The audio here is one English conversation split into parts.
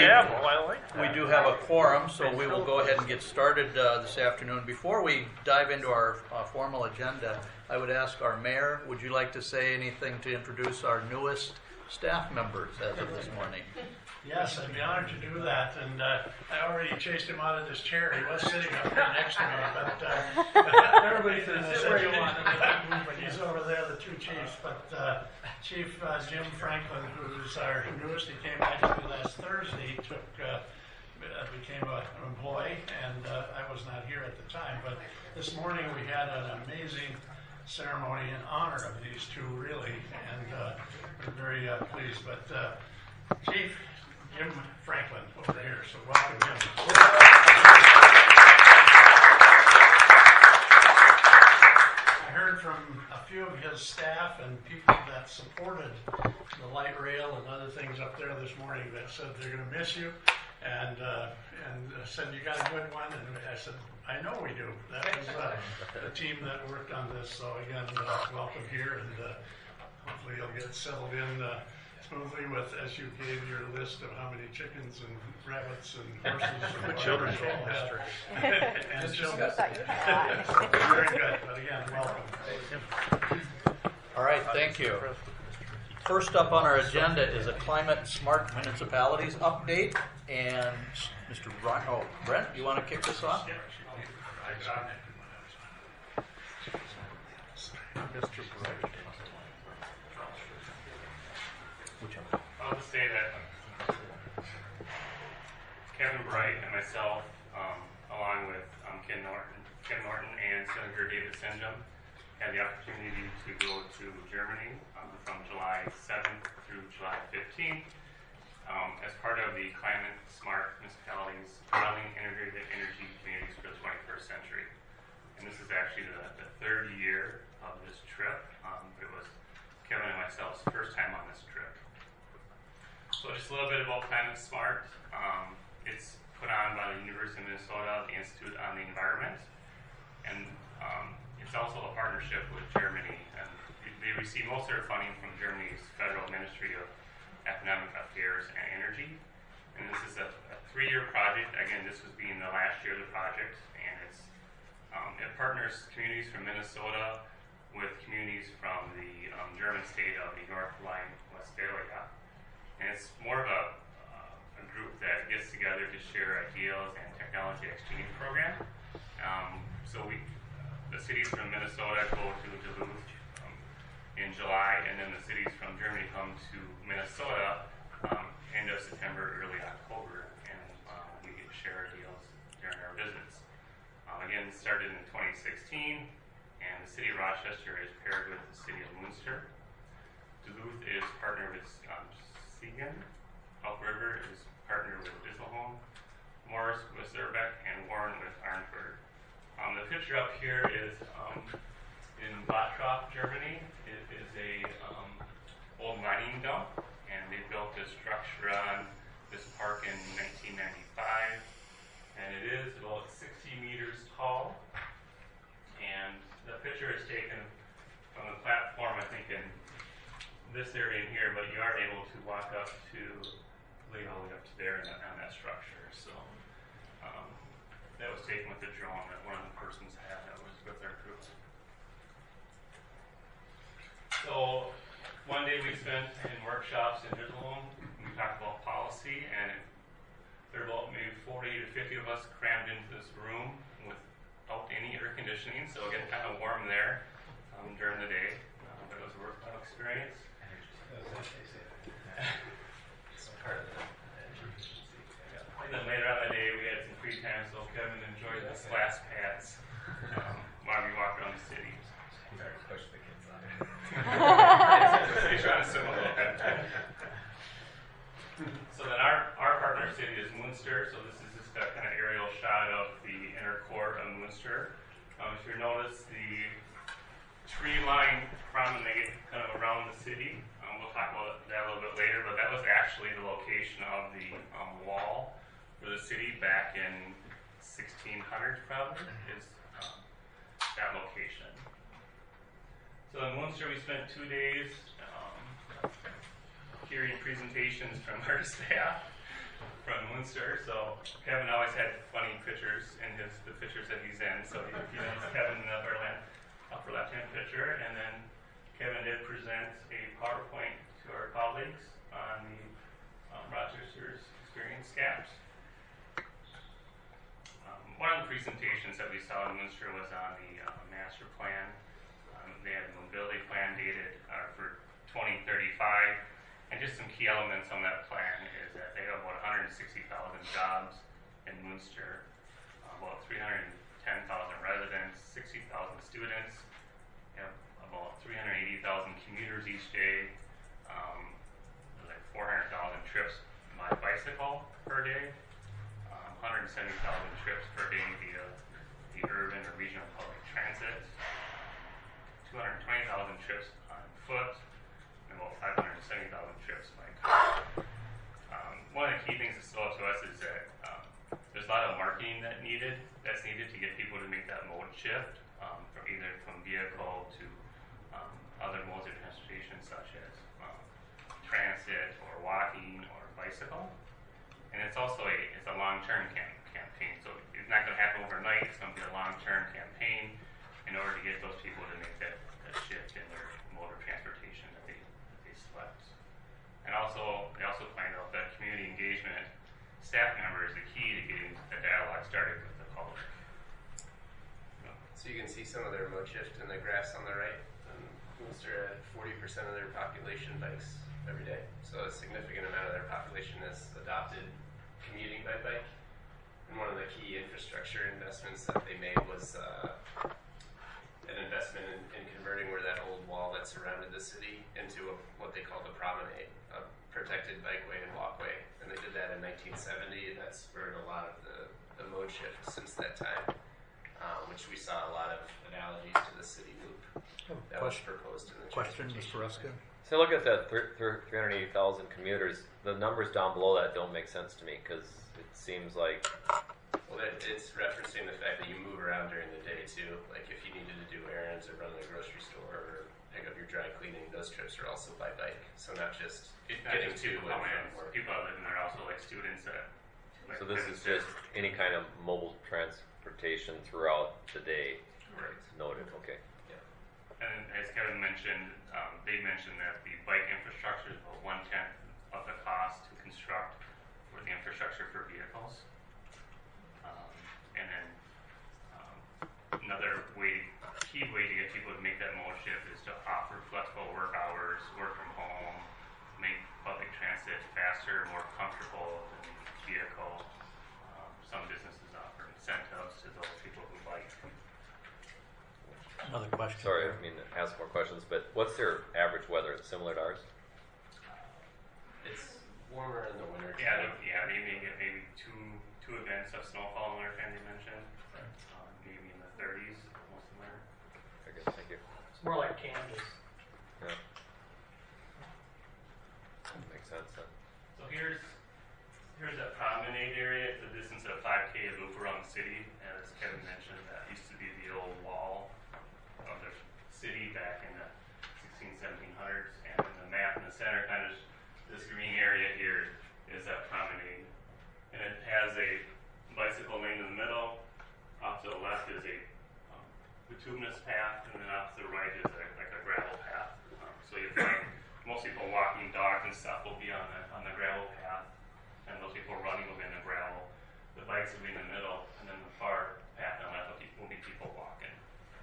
Yeah, well, I like that. We do have a quorum, so we will go ahead and get started this afternoon. Before we dive into our formal agenda, I would ask our mayor, would you like to say anything to introduce our newest staff members as of this morning? Yes, I'd be honored to do that, and I already chased him out of this chair. He was sitting up here next to me, but everybody said where you want. He's over there, the two chiefs. But Chief Jim Franklin, who's our newest, he came actually last Thursday. He became an employee, and I was not here at the time. But this morning we had an amazing ceremony in honor of these two, really, and we're very pleased. But Chief Jim Franklin over here, so welcome Jim. I heard from a few of his staff and people that supported the light rail and other things up there this morning that said they're going to miss you, and said you got a good one, and I said, I know we do. That was the team that worked on this, so again, welcome here, and hopefully you'll get settled in smoothly with, as you gave your list of how many chickens and rabbits and horses and The children's all history. and children. Yeah. Very good, but again, welcome. All right, thank you. First up on our agenda is a Climate Smart Municipalities update, and Mr. Brent, you want to kick this off? Mr. Bright. I'll just say that Kevin Bright and myself, along with Ken Norton and Senator David Senjum, had the opportunity to go to Germany from July 7th through July 15th as part of the Climate Smart Municipalities Modeling Integrated Energy Communities for the 21st Century. And this is actually the third year of this trip. It was Kevin and myself's first time on this trip. So just a little bit about Climate Smart. It's put on by the University of Minnesota, the Institute on the Environment, and it's also a partnership with Germany. And they receive most of their funding from Germany's Federal Ministry of Economic Affairs and Energy. And this is a 3-year project. Again, this was being the last year of the project, and it partners communities from Minnesota with communities from the German state of the North Rhine-Westphalia. And it's more of a group that gets together to share ideas and technology exchange program. So the cities from Minnesota go to Duluth in July, and then the cities from Germany come to Minnesota end of September, early October, and we get to share ideas during our visits. Again, it started in 2016, and the city of Rochester is paired with the city of Munster. Duluth is partnered with Siegen. Elk River is partnered with Isselholm. Morris with Zerbeck, and Warren with Arnford. The picture up here is in Bottrop, Germany. It is a old mining dump, and they built this structure on this park in 1995, and it is about 60 meters tall. And the picture is taken from the platform, I think, in this area in here, but you are able to walk up to lay all the way up to there on that structure. So that was taken with the drone that one of the persons had that was with our group. So one day we spent in workshops in Isselholm. We talked about policy, and there were about maybe 40 to 50 of us crammed into this room without any air conditioning, so getting kind of warm there during the day. But it was a worthwhile experience. And then later on the day, we had some free time, so Kevin enjoyed the splash pads while we walked around the city. Push the kids on. He's trying to swim a little bit. So then our partner city is Munster, so this is just a kind of aerial shot of the inner core of Munster. If you notice the tree line promenade kind of around the city, we'll talk about that a little bit later, but that was actually the location of the wall for the city back in 1600s, probably, is that location. So in Munster, we spent 2 days hearing presentations from our staff from Munster. So Kevin always had funny pictures in the pictures that he's in. So he knows Kevin in the upper left-hand picture. And then Kevin did present a PowerPoint to our colleagues on the Rochester's Experience Gaps. One of the presentations that we saw in Munster was on the master plan. They had a mobility plan dated for 2035, and just some key elements on that plan is that they have about 160,000 jobs in Munster, about 310,000 residents, 60,000 students, they have about 380,000 commuters each day, like 400,000 trips by bicycle per day, 170,000 trips per day via the urban or regional public transit, 220,000 trips on foot, and about 570,000 trips by car. One of the key things that stood out to us is that there's a lot of marketing that's needed to get people to make that mode shift from vehicle to other modes of transportation such as transit or walking or bicycle. And it's also a long-term campaign, so it's not going to happen overnight. It's going to be a long-term campaign in order to get those people to make that shift in their mode of transportation that they select. And they also find out that community engagement staff member is the key to getting the dialogue started with the public. So you can see some of their mode shift in the graphs on the right. Munster had 40% of their population bikes every day, so a significant amount of their population has adopted commuting by bike. And one of the key infrastructure investments that they made was an investment in converting where that old wall that surrounded the city into what they call the promenade, a protected bikeway and walkway. And they did that in 1970, and that spurred a lot of the mode shift since that time, which we saw a lot of analogies to the city loop that was proposed in the Question, Mr. Ruska? So look at that 380,000 commuters. The numbers down below that don't make sense to me because it seems like... Well, it's referencing the fact that you move around during the day too. Like if you needed to do errands or run to the grocery store or pick up your dry cleaning, those trips are also by bike. So not just getting to people and from work. People that live in there also like students that. Like, So this is just any kind of mobile transportation throughout the day. Right. Noted, okay. And as Kevin mentioned, they mentioned that the bike infrastructure is about 1/10 of the cost to construct for the infrastructure for vehicles. And then another key way to get people to make that mode shift is to offer flexible work hours, work from home, make public transit faster, more comfortable than vehicle. Some businesses offer incentives to those people who bike. Another question. Sorry, I mean to ask more questions, but what's their average weather? It's similar to ours? It's warmer in the winter. They may get maybe two events of snowfall in winter time they mentioned. Maybe in the 30s most of the winter. Very good, thank you. It's more like Kansas. Yeah. Makes sense then. So here's that promenade area. It's a distance of 5K loop around the city. As Kevin mentioned, that used to be the old wall of the city back in the 1700s. And in the map in the center, kind of this green area here is that promenade. And it has a bicycle lane in the middle. Off to the left is a bituminous path, and then off to the right is like a gravel path. So you find most people walking dogs and stuff will be on the gravel path, and those people running will be in the gravel. The bikes will be in the middle, and then the far path on the left will be people walking.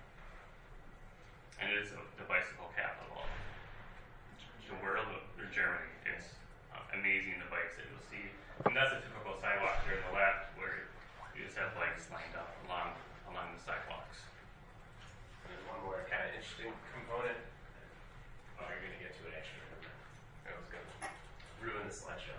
And it is the bicycle capital of the world of Germany. It's amazing the bikes that you'll see. And that's a typical sidewalk here on the left where you just have bikes lined up along the sidewalks. And then one more kind of interesting component. Oh, you're going to get to it extra. I was going to ruin the slideshow.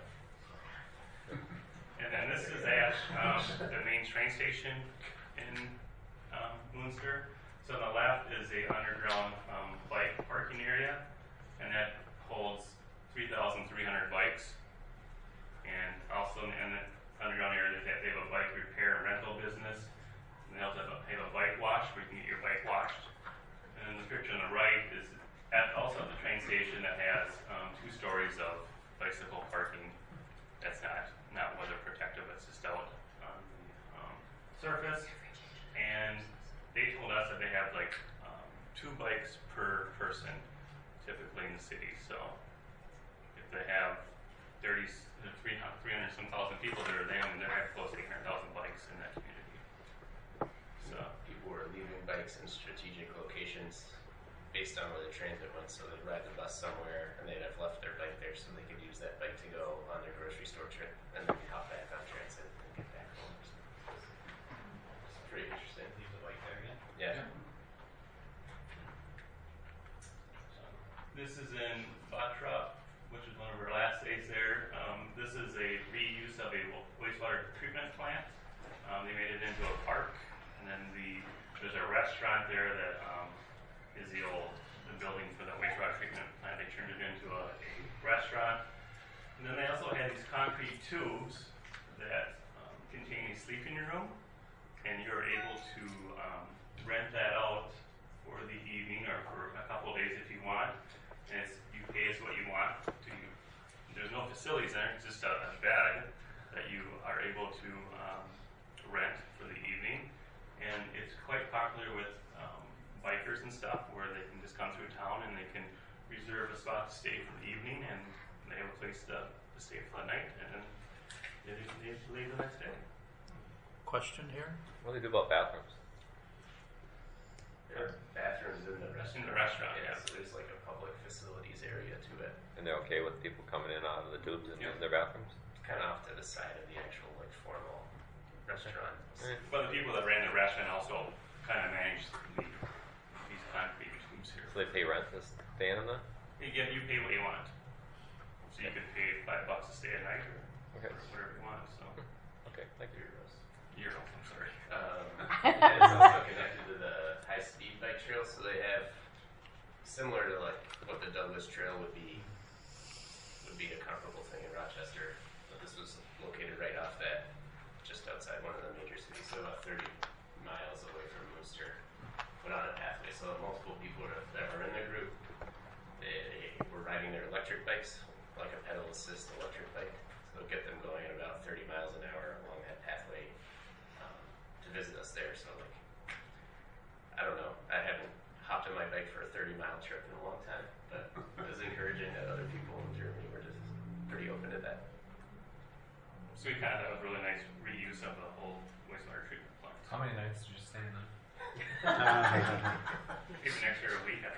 And then this is at the main train station in Munster. So on the left is a underground bike parking area, and that holds 3,300 bikes. And also in the underground area, they have a bike repair and rental business. And they also have a bike wash where you can get your bike washed. And then the picture on the right is also at the train station that has 2 stories of bicycle parking that's not they have like 2 bikes per person typically in the city. So if they have 300 some thousand people that are them, and they have close to 800,000 bikes in that community. So People were leaving bikes in strategic locations based on where the transit went, so they'd ride the bus somewhere and they'd have left their bike there so they could use that bike to go on their grocery store trip and then hop back on transit and get back home. It's pretty interesting. Leave the bike there again. Yeah. this is in Batra, which is one of our last days there. This is a reuse of a wastewater treatment plant. They made it into a park, and then there's a restaurant there that is the building for the wastewater treatment plant. They turned it into a restaurant. And then they also had these concrete tubes that contain a sleeping room, and you're able to rent that out for the evening or for a couple of days if you want. And you pay as what you want. There's no facilities there, it's just a bed that you are able to rent for the evening. And it's quite popular with bikers and stuff where they can just come through town and they can reserve a spot to stay for the evening, and they have a place to stay for the night, and then they leave the next day. Question here? What do they do about bathrooms? There are bathrooms in the restaurant. In the restaurant, yeah. So there's like a public facilities area to it. And they're okay with people coming in out of the tubes and Yeah. using their bathrooms? It's kind of off to the side of the actual like formal restaurant. Alright. But the people that ran the restaurant also kind of managed these concrete tubes here. So they pay rent to stay in them? You pay what you want. So you could pay $5 to stay at night or Okay. whatever you want. So Okay, thank you. euros, I'm sorry. And it's also connected to the high-speed bike trail, so they have similar to like what the Douglas Trail would be a comparable thing in Rochester. But this was located right off that, just outside one of the major cities, so about 30 miles away from Munster. Went on a pathway, so multiple people that were in the group, they were riding their electric bikes, like a pedal assist electric bike. So it'll get them going at about 30 miles an hour along that pathway to visit us there. So like, I don't know, I haven't hopped on my bike for a 30-mile trip in a long time, but it was encouraging that other people in Germany were just pretty open to that. So we kind of have a really nice reuse of the whole wastewater treatment plant. How many nights did you stay in there? Maybe next year a week.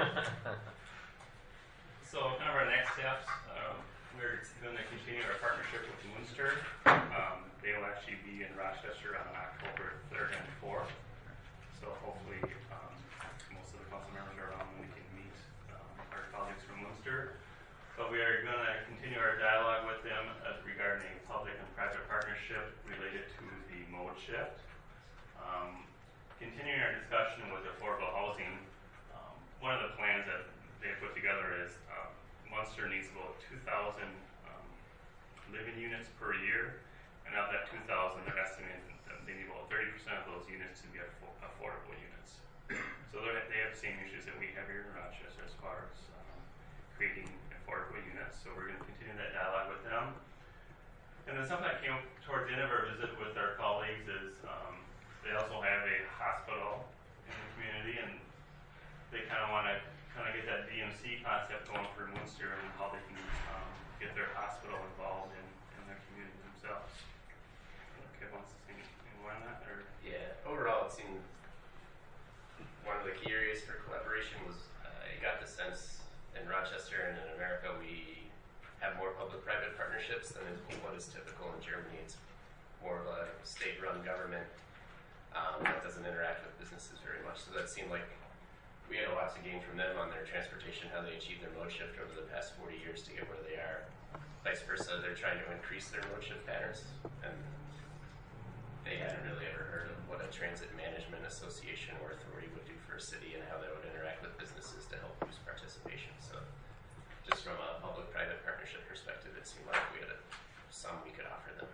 So kind of our next steps, we're going to continue our partnership with Munster. They will actually be in Rochester on October 3rd and 4th. So hopefully most of the council members are around and we can meet our colleagues from Munster. But we are going to continue our dialogue with them regarding a public and private partnership related to the mode shift. Continuing our discussion with affordable housing, one of the plans that they put together is Munster needs about 2,000 living units per year, and of that 2,000, they're estimating that they need about 30% of those units to be affordable units. So they have the same issues that we have here in Rochester as far as creating affordable units. So we're going to continue that dialogue with them. And then something that came towards the end of our visit with our colleagues is they also have a hospital in the community, and they kind of want to get that DMC concept going for Munster and how they can get their hospital involved in their community themselves. Kev wants to say anything more on that? Or? Yeah, overall it seemed one of the key areas for collaboration was I got the sense in Rochester and in America we have more public-private partnerships than what is typical in Germany. It's more of a state-run government that doesn't interact with businesses very much. So that seemed like we had a lot to gain from them on their transportation, how they achieved their mode shift over the past 40 years to get where they are. Vice versa, they're trying to increase their mode shift patterns, and they hadn't really ever heard of what a transit management association or authority would do for a city and how that would interact with businesses to help boost participation. So just from a public-private partnership perspective, it seemed like we had some we could offer them.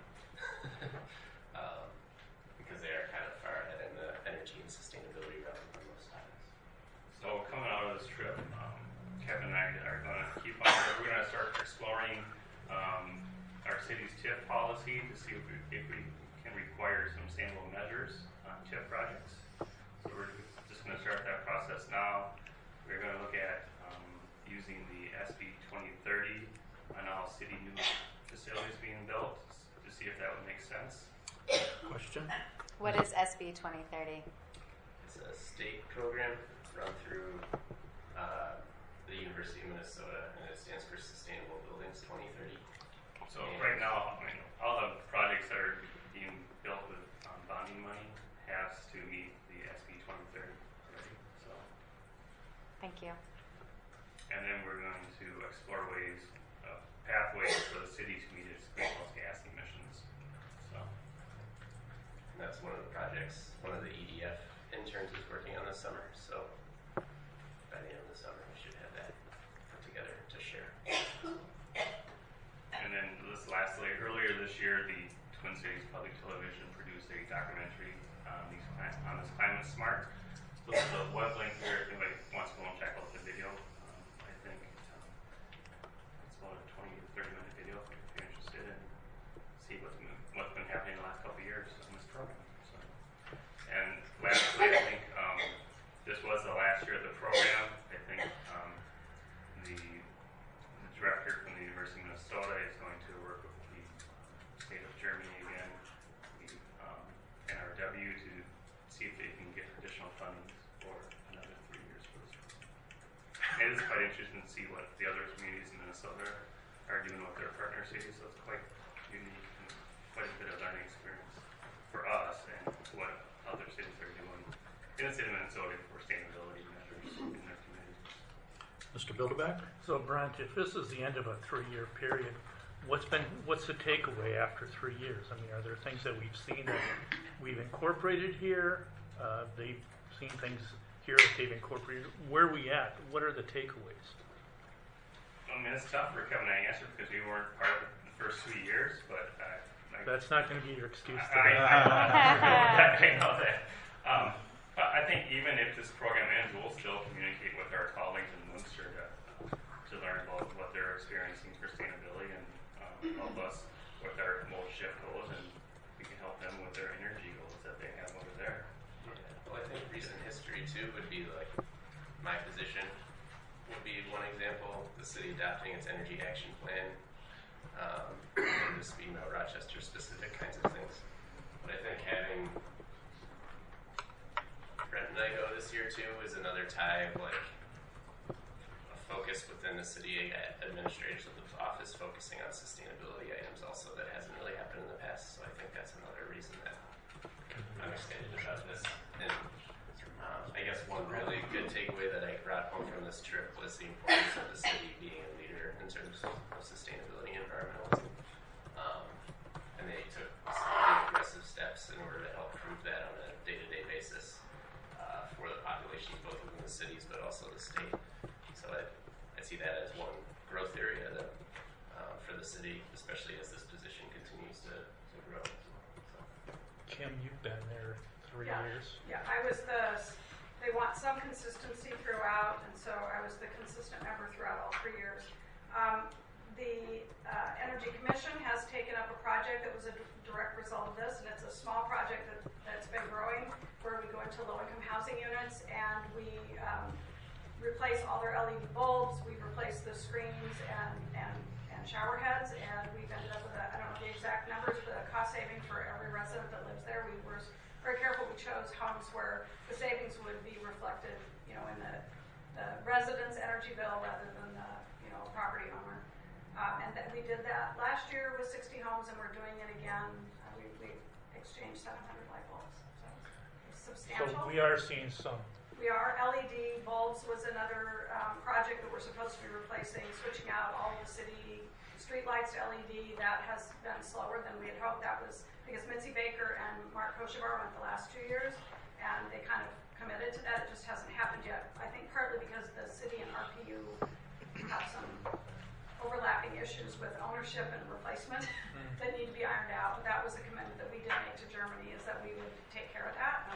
Because they are kind of far ahead in the energy and sustainability realm on most topics. So coming out of this trip, Kevin and I are going to keep on. We're going to start exploring our city's TIF policy to see if we can require some standalone measures on TIF projects. So we're just city new facilities being built to see if that would make sense. Question? What is SB 2030? It's a state program run through the University of Minnesota, and it stands for Sustainable Buildings 2030. So right now, I mean, all the projects that are being built with bonding money has to meet the SB 2030 already. So, Thank you. and then we're going to explore pathways for the city to meet its greenhouse gas emissions. So, And that's one of the projects, one of the EDF interns is working on this summer. So by the end of the summer, we should have that put together to share. and then lastly, earlier this year, the Twin Cities Public Television produced a documentary on this Climate Smart. So there's a web link here if anybody wants to go and check out the video. I think it's about a 20 to 30 minute video if you're interested in see what's been happening in the last couple of years on this program. So, and lastly, I think this was the last year of the program. I think the director from the University of Minnesota is going to work with the state of Germany again, the NRW, to see if they can get additional funding for another 3 years for this program. It is quite interesting to see what the other communities in Minnesota are doing with their partner cities, so it's quite unique and quite a bit of learning experience for us and what other cities are doing in the state of Minnesota for sustainability measures in their communities. Mr. Bilderback? So Brent, if this is the end of a 3-year period, what's the takeaway after 3 years? I mean, are there things that we've seen that we've incorporated here? They've seen things here that they've incorporated. Where are we at? What are the takeaways? I mean, it's tough for Kevin and I to answer because we weren't part of the first 3 years, but That's not going to be your excuse I today. know that. But I think even if this program ends, we'll still communicate with our colleagues in Munster to learn about what they're experiencing for sustainability and help us with our mode shift goals, and we can help them with their energy goals that they have over there. Yeah. Well, I think recent history too would be like my position would be one example. The city adopting its energy action plan, and just speaking about Rochester specific kinds of things. But I think having Brent and I go this year too is another tie of like a focus within the city administrators of the office focusing on sustainability items also that hasn't really happened in the past. So I think that's another reason that I'm excited about this. And I guess one really good takeaway that I brought home from this trip was the importance of the city being a leader in terms of sustainability and environmentalism. And they took some aggressive steps in order to help prove that on a day-to-day basis for the populations, both within the cities but also the state. So I see that as one growth area that, for the city, especially as this position continues to grow. So. Kim, you've been there 3 years. Yeah, they want some consistency throughout, and so I was the consistent member throughout all 3 years. The Energy Commission has taken up a project that was a direct result of this, and it's a small project that's been growing, where we go into low-income housing units and we replace all their LED bulbs, we replace the screens and shower heads, and we've ended up with I don't know the exact numbers, but a cost saving for every resident that lives there. We were very careful. We chose homes where the savings would be reflected, in the resident's energy bill rather than the, property owner. And that we did that last year with 60 homes, and we're doing it again. We exchanged 700 light bulbs, so it's So substantial. we are seeing some. We are. LED bulbs was another project that we're supposed to be replacing, switching out all of the city street lights to LED. That has been slower than we had hoped. That was because Mitzi Baker and Mark Koshevar went the last 2 years, and they kind of committed to that. It just hasn't happened yet. I think partly because the city and RPU have some overlapping issues with ownership and replacement that need to be ironed out. But that was a commitment that we did make to Germany, is that we would take care of that.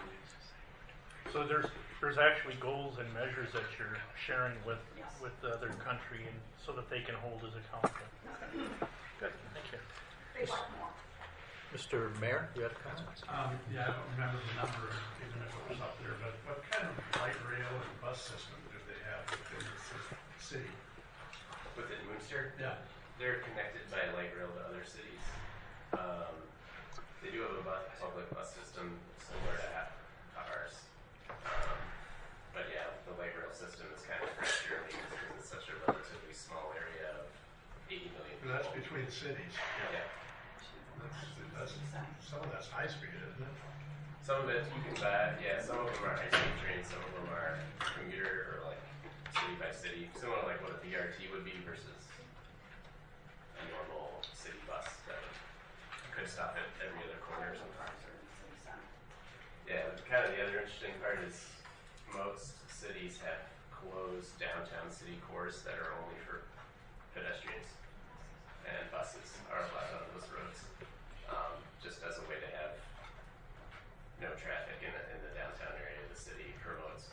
So there's actually goals and measures that you're sharing with the other country, and so that they can hold us accountable. Good, thank you. They'd like more. Mr. Mayor, you had a comment? Yeah, I don't remember the number, even if it was up there, but what kind of light rail and bus system do they have within the city? Within Munster? Yeah. they're connected by light rail to other cities. They do have a public bus system similar to ours. But yeah, the light rail system is kind of for Germany because it's such a relatively small area of 80 million people. That's between cities. Yeah. Some of that's high speed, isn't it? Some of it you can buy, yeah, some of them are high-speed trains, some of them are commuter or like city by city, similar like what a BRT would be versus a normal city bus that could stop at every other corner sometimes. Yeah, kind of the other interesting part is most cities have closed downtown city cores that are only for pedestrians, and buses are allowed on those roads, just as a way to have no traffic in the downtown area of the city. Promotes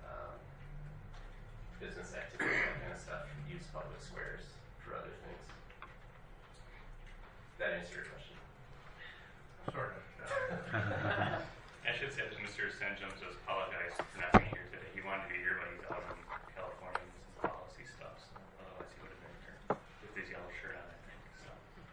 business activity, that kind of stuff. Use public squares for other things. That answer your question? Sort of. I should say that Mr. Senjum does apologize for not being here today. He wanted to be here, but he's out in California with some policy stuff, so otherwise he would have been here with his yellow shirt on, I think. So.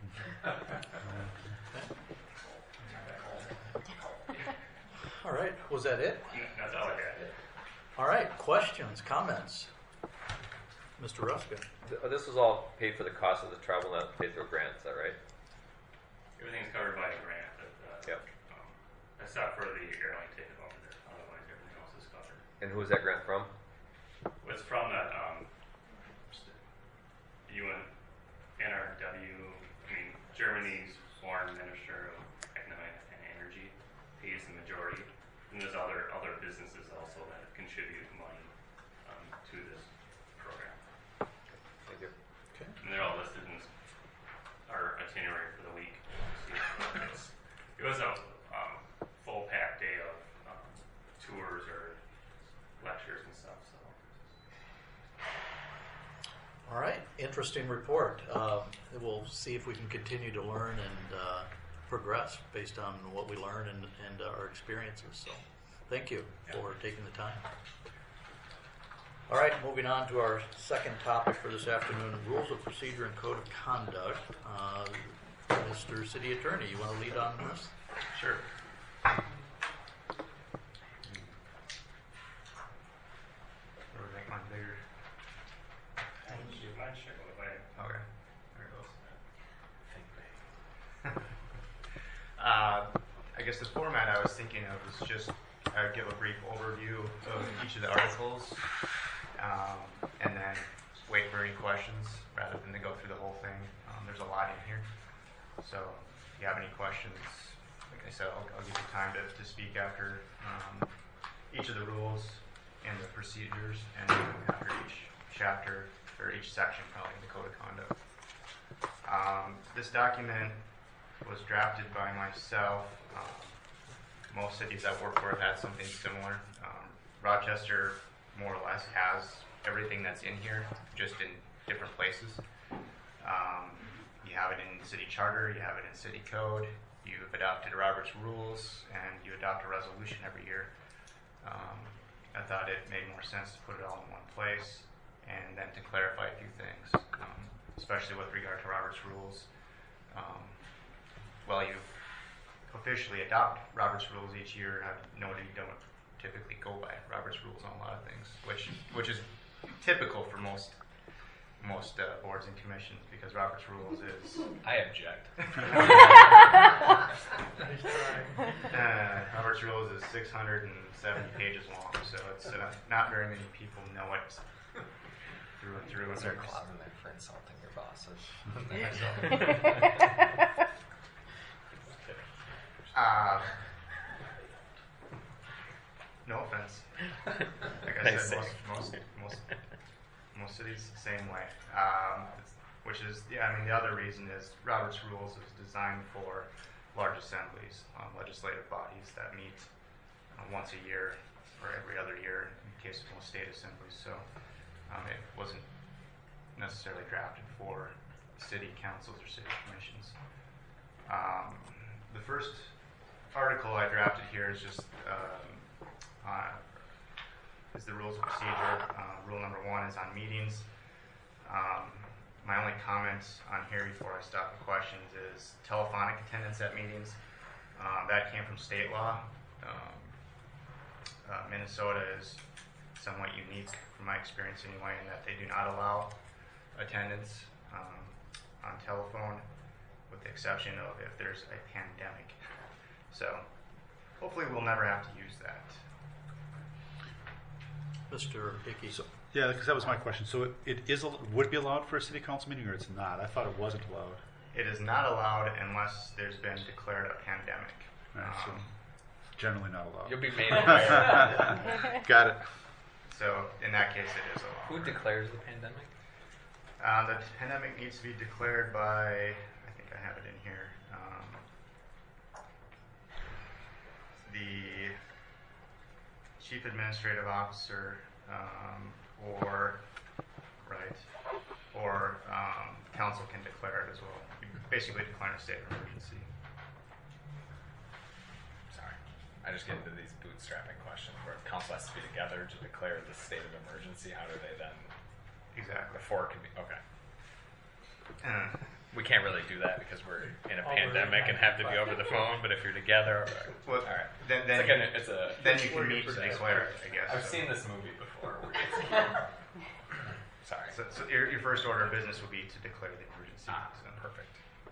All right, was that it? That's all I got. All right, questions, comments? Mr. Ruska? This was all paid for the cost of the travel, not paid through a grant, is that right? Everything's covered by a grant, but, Yep. except for the airline ticket over there. Otherwise, everything else is covered. And who's that grant from? It's from that UN, NRW, Germany's foreign minister of economic and energy pays the majority. And there's other businesses also that contribute money to this program. Thank you. Okay. And they're all listed in our itinerary for the week. It was a full packed day of tours or lectures and stuff. So. All right, interesting report. We'll see if we can continue to learn and progress based on what we learn and our experiences. So thank you for taking the time. All right, moving on to our second topic for this afternoon, Rules of Procedure and Code of Conduct. Mr. City Attorney, you want to lead on this? Sure. Or make mine bigger. Mine should go away. Okay. There it goes. I guess the format I was thinking of was just give a brief overview of each of the articles, and then wait for any questions rather than to go through the whole thing. There's a lot in here, so if you have any questions, like I said, I'll give you time to speak after each of the rules and the procedures, and then after each chapter or each section, probably in the Code of Conduct. This document was drafted by myself. Most cities I've worked for have had something similar. Rochester more or less has everything that's in here, just in different places. You have it in the city charter, you have it in city code, you've adopted Robert's rules, and you adopt a resolution every year. I thought it made more sense to put it all in one place, and then to clarify a few things, especially with regard to Robert's rules. Well, you officially adopt Robert's rules each year, and I've noted you don't typically go by Robert's rules on a lot of things, which is typical for most boards and commissions, because Robert's rules is I object. Robert's rules is 670 pages long, so it's not very many people know it through and through. Is there a clause in there for insulting your bosses? No offense. Like I said, most cities the same way. Which is, the other reason is Robert's Rules is designed for large assemblies, legislative bodies that meet once a year or every other year in case of most state assemblies. So it wasn't necessarily drafted for city councils or city commissions. The first article I drafted here is just is the rules of procedure. Rule number 1 is on meetings. My only comments on here before I stop with questions is telephonic attendance at meetings. That came from state law. Minnesota is somewhat unique from my experience anyway in that they do not allow attendance on telephone with the exception of if there's a pandemic. So hopefully we'll never have to use that. Mr. Hickey. Yeah, because that was my question. So would it be allowed for a city council meeting, or it's not? I thought it wasn't allowed. It is not allowed unless there's been declared a pandemic. All right, so generally not allowed. You'll be made aware. Got it. So in that case, it is allowed. Who declares the pandemic? The pandemic needs to be declared by, I think I have it in here, the chief administrative officer, or council can declare it as well. You basically declare a state of emergency. Sorry. I just get into these bootstrapping questions where council has to be together to declare the state of emergency. How do they then? Exactly. Before it can be, okay. We can't really do that because we're in a pandemic and have to be over the phone, but if you're together, Well, all right. then you can meet to declare it, I guess. I've So- seen this movie before. Sorry. So your first order of business would be to declare the emergency. So. Perfect.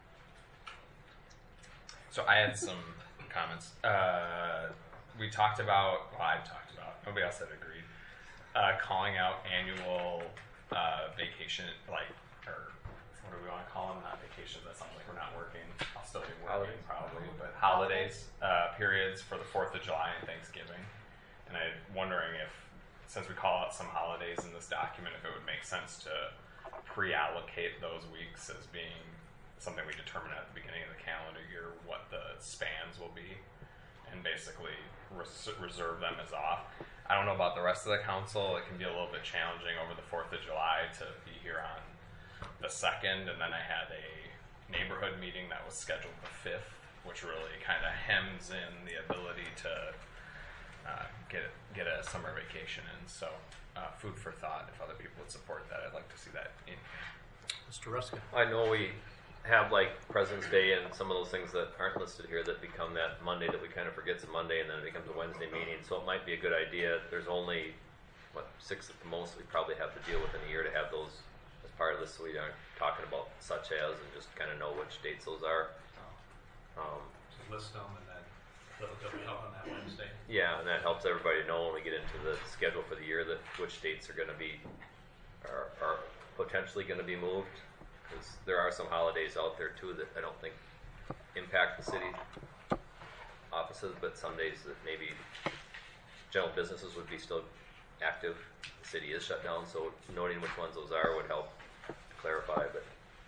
So I had some comments. We talked about, well, I talked about, nobody else had agreed, calling out annual vacation, or what do we want to call them? Not vacations, that sounds like we're not working. I'll still be working probably, but holidays, periods for the 4th of July and Thanksgiving. And I'm wondering if, since we call out some holidays in this document, if it would make sense to pre-allocate those weeks as being something we determine at the beginning of the calendar year, what the spans will be, and basically reserve them as off. I don't know about the rest of the council. It can be a little bit challenging over the 4th of July to be here on the 2nd, and then I had a neighborhood meeting that was scheduled the 5th, which really kind of hems in the ability to get a summer vacation in. So food for thought. If other people would support that, I'd like to see that in. Mr. Ruska. I know we have like President's Day and some of those things that aren't listed here that become that Monday that we kind of forget's a Monday and then it becomes a Wednesday meeting. So it might be a good idea. There's only, 6 at the most we probably have to deal with in a year to have those as part of this, so we aren't talking about such as and just kind of know which dates those are. So list them and then they'll be out on that Wednesday. Yeah, and that helps everybody know when we get into the schedule for the year that which dates are going to be are potentially going to be moved, because there are some holidays out there too that I don't think impact the city offices, but some days that maybe general businesses would be still active. The city is shut down, so noting which ones those are would help clarify. But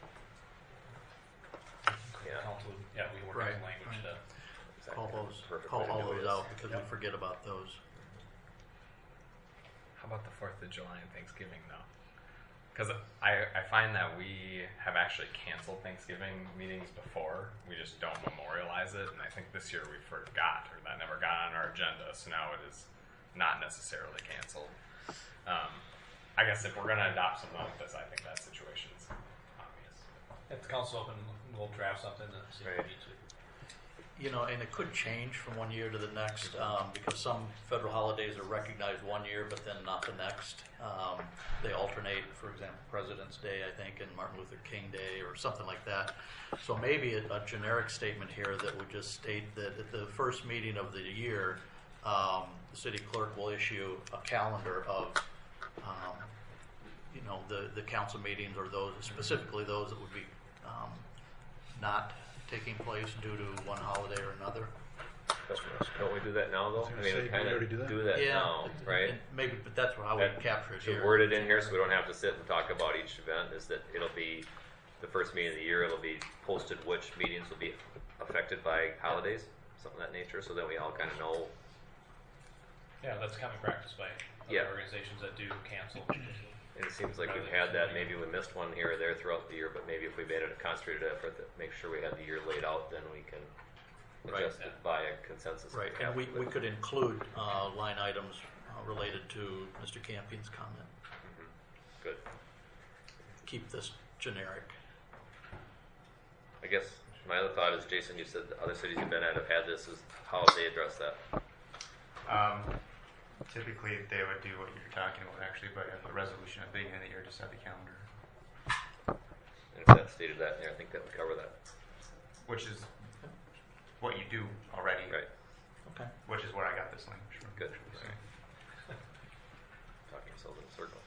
yeah, Council, we work Right. on language to. exactly. Call all Perfect way to do those this. out because we forget about those. How about the 4th of July and Thanksgiving, though? Because I find that we have actually canceled Thanksgiving meetings before. We just don't memorialize it. And I think this year we forgot, or that never got on our agenda. So now it is not necessarily canceled. I guess if we're going to adopt something like this, I think that situation's obvious. If the council open, we'll draft something that see if Right. we need to. And it could change from one year to the next because some federal holidays are recognized one year, but then not the next. They alternate, for example, President's Day, I think, and Martin Luther King Day or something like that. So maybe a generic statement here that would just state that at the first meeting of the year, the city clerk will issue a calendar of, the council meetings or those, specifically those that would be not taking place due to one holiday or another. Don't we do that now, though? I was I gonna mean, say, we do kind we of already do that? do that now, right? And maybe, but that's how we capture it To here. word it in here so we don't have to sit and talk about each event is that it'll be the first meeting of the year, it'll be posted which meetings will be affected by holidays, something of that nature, so that we all kind of know. Yeah, that's common practice by other Yeah. organizations that do cancel. And it seems like we've had that, maybe we missed one here or there throughout the year, but maybe if we made it a concentrated effort to make sure we had the year laid out, then we can Right. adjust it by a consensus. Right, and we could include line items related to Mr. Campion's comment. Good. Keep this generic. I guess my other thought is, Jason, you said the other cities you've been at have had this. Is how they address that? Typically, they would do what you're talking about, actually, but have a resolution at the beginning of the year to set the calendar, And if that stated that in there, I think that would cover that. which is what you do already, Right. Okay. which is where I got this language from. Good. Talking ourselves in a circle.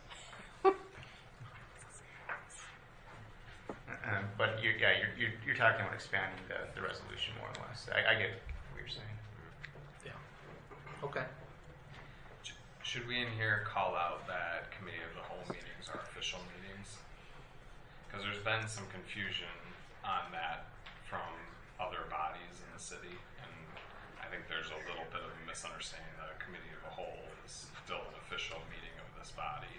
But you're talking about expanding the resolution more or less. I get what you're saying. Yeah. Okay. Should we in here call out that committee of the whole meetings are official meetings? Because there's been some confusion on that from other bodies in the city, and I think there's a little bit of a misunderstanding that a committee of the whole is still an official meeting of this body.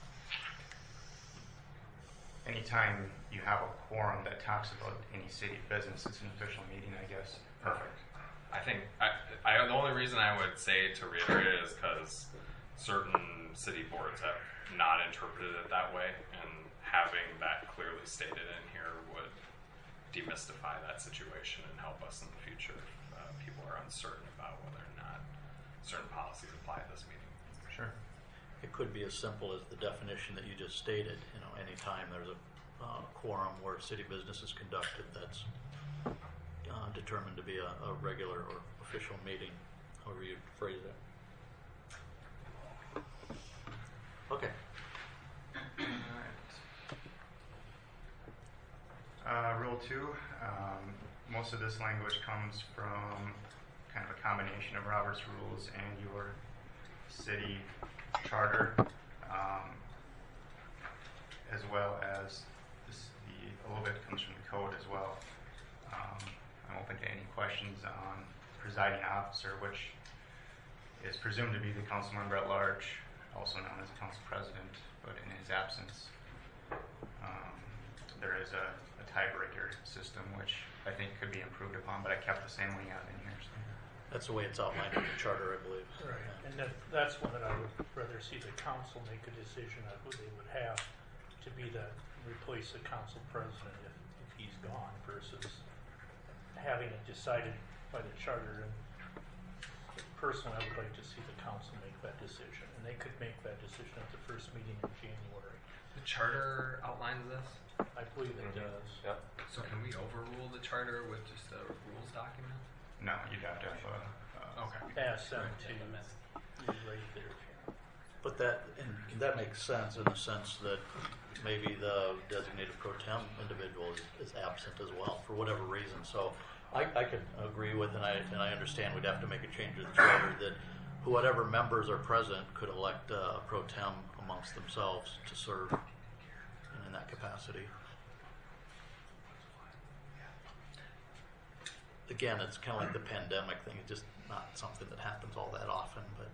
Anytime you have a quorum that talks about any city business, it's an official meeting, I guess. Perfect. I think the only reason I would say to reiterate it is because certain city boards have not interpreted it that way, and having that clearly stated in here would demystify that situation and help us in the future if people are uncertain about whether or not certain policies apply to this meeting. Sure. It could be as simple as the definition that you just stated. You know, anytime there's a quorum where city business is conducted, that's determined to be a regular or official meeting, however you phrase it. Okay. Rule 2, most of this language comes from kind of a combination of Robert's rules and your city charter, as well as a little bit comes from the code as well. I'm open to any questions on presiding officer, which is presumed to be the council member at large, also known as the council president, but in his absence, there is a tiebreaker system, which I think could be improved upon, but I kept the same one you have in here. So. That's the way it's outlined in the charter, I believe. Right, and that's one that I would rather see the council make a decision on who they would have to be the replace the council president if he's gone, versus having it decided by the charter. And personally, I would like to see the council make that decision, and they could make that decision at the first meeting in January. The charter outlines this. I believe it does. Yep. So can we overrule the charter with just a rules document? No, you'd have to have Okay. Ask them to rewrite their. But that makes sense in the sense that maybe the designated pro tem individual is absent as well for whatever reason. So I could agree with, and I understand we'd have to make a change to the charter that whatever members are present could elect a pro tem amongst themselves to serve in that capacity. Again, it's kind of like the pandemic thing. It's just not something that happens all that often, but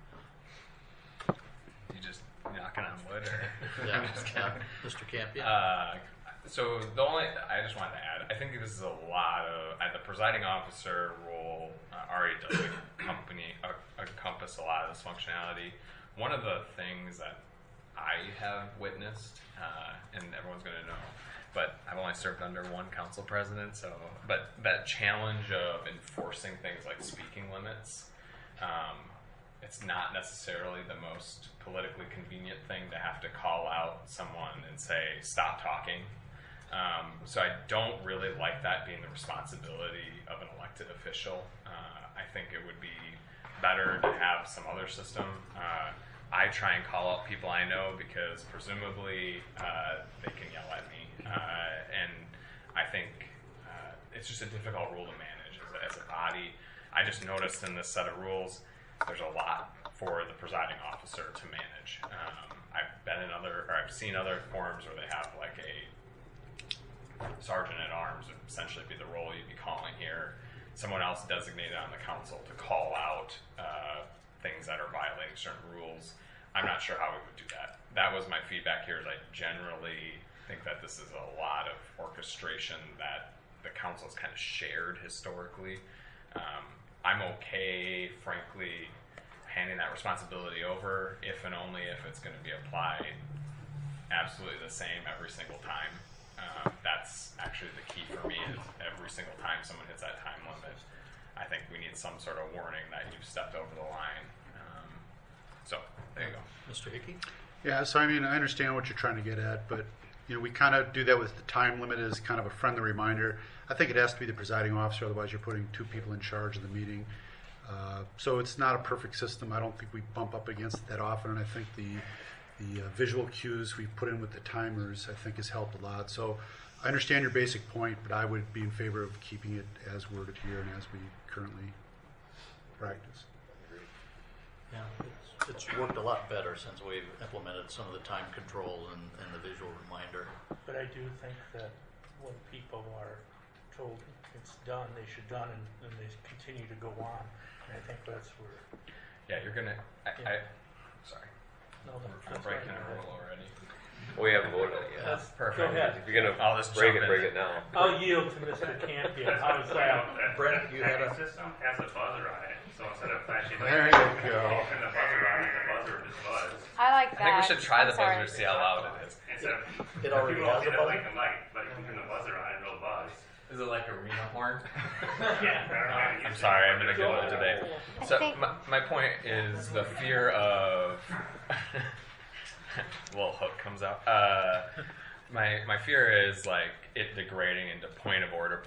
You just knocking on wood, or yeah, Mr. Campion. So I just wanted to add, I think this is a lot of, the presiding officer role already does encompass a lot of this functionality. One of the things that I have witnessed, and everyone's going to know, but I've only served under one council president, but that challenge of enforcing things like speaking limits, it's not necessarily the most politically convenient thing to have to call out someone and say, stop talking. So I don't really like that being the responsibility of an elected official. I think it would be better to have some other system. I try and call out people I know because presumably they can yell at me. And I think it's just a difficult rule to manage as a body. I just noticed in this set of rules, there's a lot for the presiding officer to manage. I've seen other forums where they have like a sergeant at arms would essentially be the role you'd be calling here. Someone else designated on the council to call out things that are violating certain rules. I'm not sure how we would do that. That was my feedback here. Is I generally think that this is a lot of orchestration that the council's kind of shared historically. I'm okay, frankly, handing that responsibility over if and only if it's going to be applied absolutely the same every single time. That's actually the key for me is every single time someone hits that time limit, I think we need some sort of warning that you've stepped over the line. So there you go. Mr. Hickey? Yeah, so I mean, I understand what you're trying to get at, but you know, we kind of do that with the time limit as kind of a friendly reminder. I think it has to be the presiding officer, otherwise you're putting two people in charge of the meeting. So it's not a perfect system. I don't think we bump up against it that often, and I think the visual cues we put in with the timers, I think, has helped a lot. So I understand your basic point, but I would be in favor of keeping it as worded here and as we currently practice. Yeah, it's worked a lot better since we've implemented some of the time control and the visual reminder. But I do think that when people are told it's done, they should done, and they continue to go on. And I think that's where. Yeah, you're gonna. Yeah. Sorry, No, I'm breaking a rule already. We haven't voted on it yet. That's Perfect. Go ahead. If you're gonna I'll just break jump it, break in. it now. I'll yield to Mr. Campion. How's that? Brent, you had a. system has a buzzer on it, so instead of flashing There lights, you go. turn the buzzer on and the buzzer just buzz. I like I that. think we should try I'm the sorry. buzzer, see how loud it is. Instead of It already people has see a that buzzer? like the light, but you can turn the buzzer on and it'll buzz. Is it like a arena horn? Yeah. I'm sorry, I'm in a good mood today. So think- my point is the fear of little hook comes out. My fear is like it degrading into point of order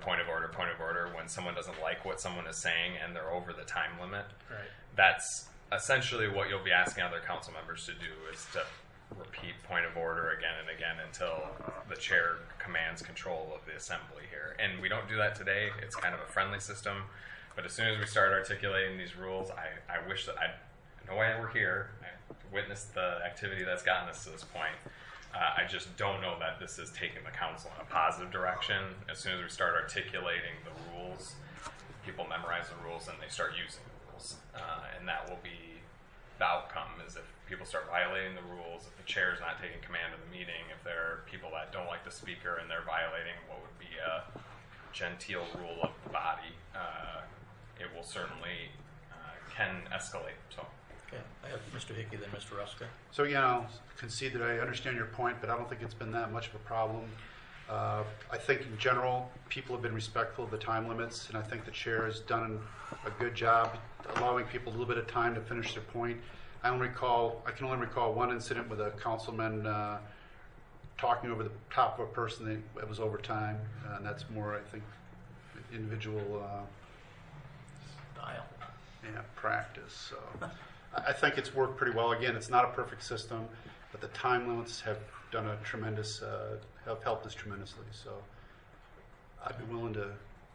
when someone doesn't like what someone is saying and they're over the time limit. Right. That's essentially what you'll be asking other council members to do is to repeat point of order again and again until the chair commands control of the assembly here. And we don't do that today. It's kind of a friendly system. But as soon as we start articulating these rules, I wish that I know why we're here. I witnessed the activity that's gotten us to this point. I just don't know that this is taking the council in a positive direction. As soon as we start articulating the rules, people memorize the rules and they start using the rules. And that will be the outcome is if people start violating the rules, if the chair is not taking command of the meeting, if there are people that don't like the speaker and they're violating what would be a genteel rule of the body, it will certainly can escalate. So. Okay, I have Mr. Hickey, then Mr. Ruska. So again, I'll concede that I understand your point, but I don't think it's been that much of a problem. I think in general, people have been respectful of the time limits, and I think the chair has done a good job allowing people a little bit of time to finish their point. I can only recall one incident with a councilman talking over the top of a person that was over time, and that's more, I think, individual Dial. practice. So I think it's worked pretty well. Again, it's not a perfect system, but the time limits have done a tremendous, have helped us tremendously. So I'd be willing to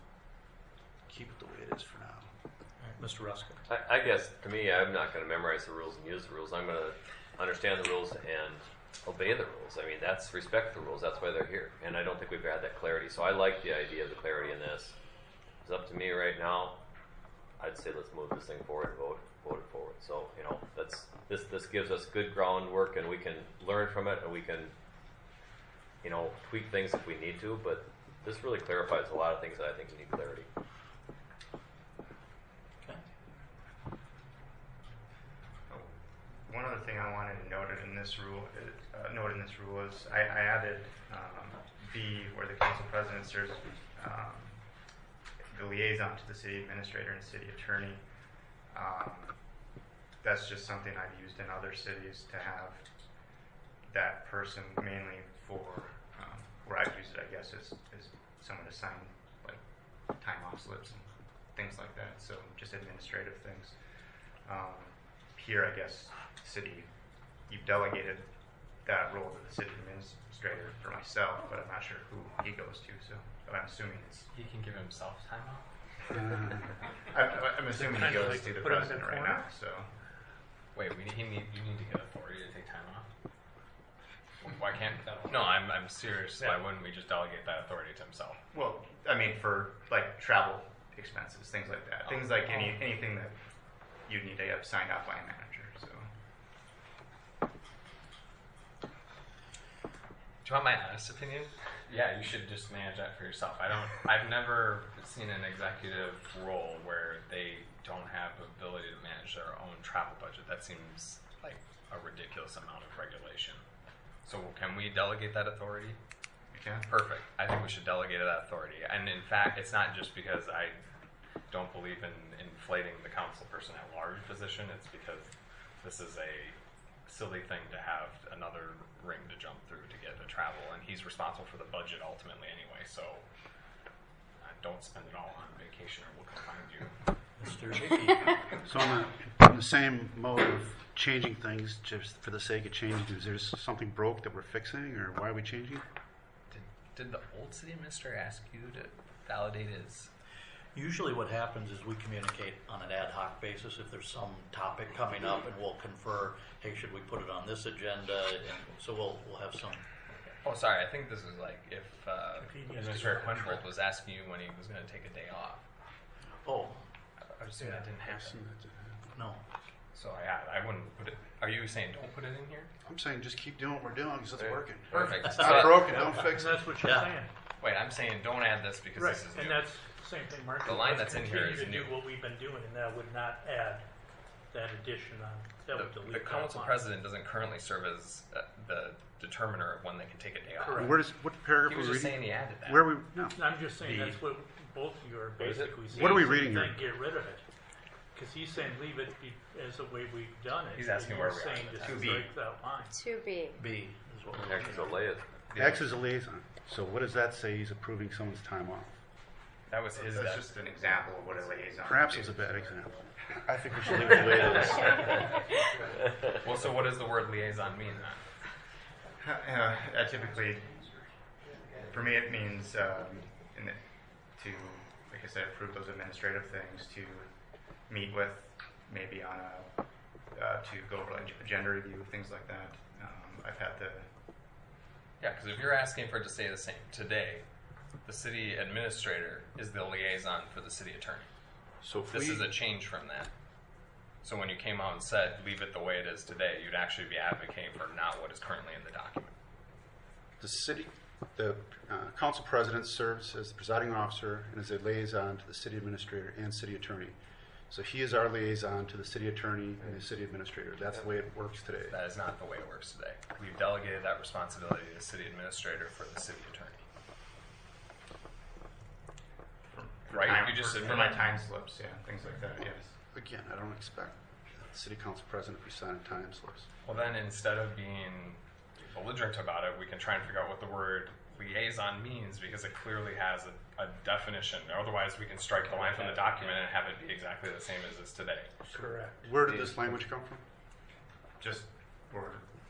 keep it the way it is for now. All right, Mr. Ruska. I guess to me, I'm not going to memorize the rules and use the rules. I'm going to understand the rules and obey the rules. I mean, that's respect the rules. That's why they're here. And I don't think we've had that clarity. So I like the idea of the clarity in this. It's up to me right now. I'd say let's move this thing forward and vote it forward. So, you know, this gives us good groundwork and we can learn from it and we can, you know, tweak things if we need to. But this really clarifies a lot of things that I think need clarity. Okay. One other thing I wanted to note in this rule is I added B, where the council president serves the liaison to the city administrator and city attorney. That's just something I've used in other cities to have that person mainly for where I've used it, I guess, is someone to sign like time off slips and things like that. So just administrative things. Here, I guess, city, you've delegated that role to the city administrator for myself, but I'm not sure who he goes to. So, but I'm assuming it's. He can give himself time off. I'm assuming he goes to the Put him in president the right corner? now. So. Wait, you need to get authority to take time off. Why can't? No, I'm serious. Why wouldn't we just delegate that authority to himself? Well, I mean, for like travel expenses, things like that. Things like anything that you need to have signed off by a manager. So. Do you want my honest opinion? Yeah, you should just manage that for yourself. I've never seen an executive role where they don't have the ability to manage their own travel budget. That seems like a ridiculous amount of regulation. So can we delegate that authority? You can. Perfect. I think we should delegate that authority. And in fact, it's not just because I don't believe in inflating the council person at large position. It's because this is a silly thing to have another ring to jump through to get to travel, and he's responsible for the budget ultimately anyway. So don't spend it all on vacation, or we'll come find you. Mr. Hickey. So in the same mode of changing things just for the sake of changing, is there something broke that we're fixing, or why are we changing? Did the old city administrator ask you to validate his? Usually what happens is we communicate on an ad hoc basis if there's some topic coming up, and we'll confer, hey, should we put it on this agenda? And so we'll have some. Oh, sorry. I think this is like if he needs to Administrator go on a Quenvold trip. was asking you when he was going to take a day off. Oh, I was assuming that didn't happen. no. So I wouldn't put it. Are you saying don't put it in here? I'm saying just keep doing what we're doing because it's working. Perfect. It's not broken, don't fix And it. that's what you're Yeah. saying. Wait, I'm saying don't add this because Right, this is and new. that's the same thing, Mark. The line Let's that's in here is continue to new. do what we've been doing, and that would not add that addition on. That would delete The that council line. president doesn't currently serve as the determiner of when they can take a day off. Correct. What paragraph He are was we just saying reading? he added that. Where are we? No. I'm just saying The- that's what both of you are What is it? basically saying. What are we so reading then here? get rid of it. Because he's saying leave it as the way we've done it. He's asking and where you're we are saying in the just To be. strike that line. 2B. B is what we're Heck, it's a lay X is a liaison. So what does that say? He's approving someone's time off. That was his. That's just an example of what a liaison. Perhaps is. it's a bad example. I think we should leave it the way it is. Well, so what does the word liaison mean then? Typically, for me, it means to, like I said, approve those administrative things, to meet with, maybe on to go over like agenda review, things like that. I've had the. Yeah, because if you're asking for it to stay the same today, the city administrator is the liaison for the city attorney. So if This we, is a change from that. So when you came out and said leave it the way it is today, you'd actually be advocating for not what is currently in the document. the council president serves as the presiding officer and is a liaison to the city administrator and city attorney. So he is our liaison to the city attorney and the city administrator. That's the way it works today. That is not the way it works today. We've delegated that responsibility to the city administrator for the city attorney. Right? Time, You just for admitted- my time slips, yeah, things like that. Yes. Again, I don't expect the city council president to be signing time slips. Well, then instead of being belligerent about it, we can try and figure out what the word liaison means because it clearly has a definition. Otherwise, we can strike the line from the document and have it be exactly the same as is today. Correct. Where did this language come from? Just for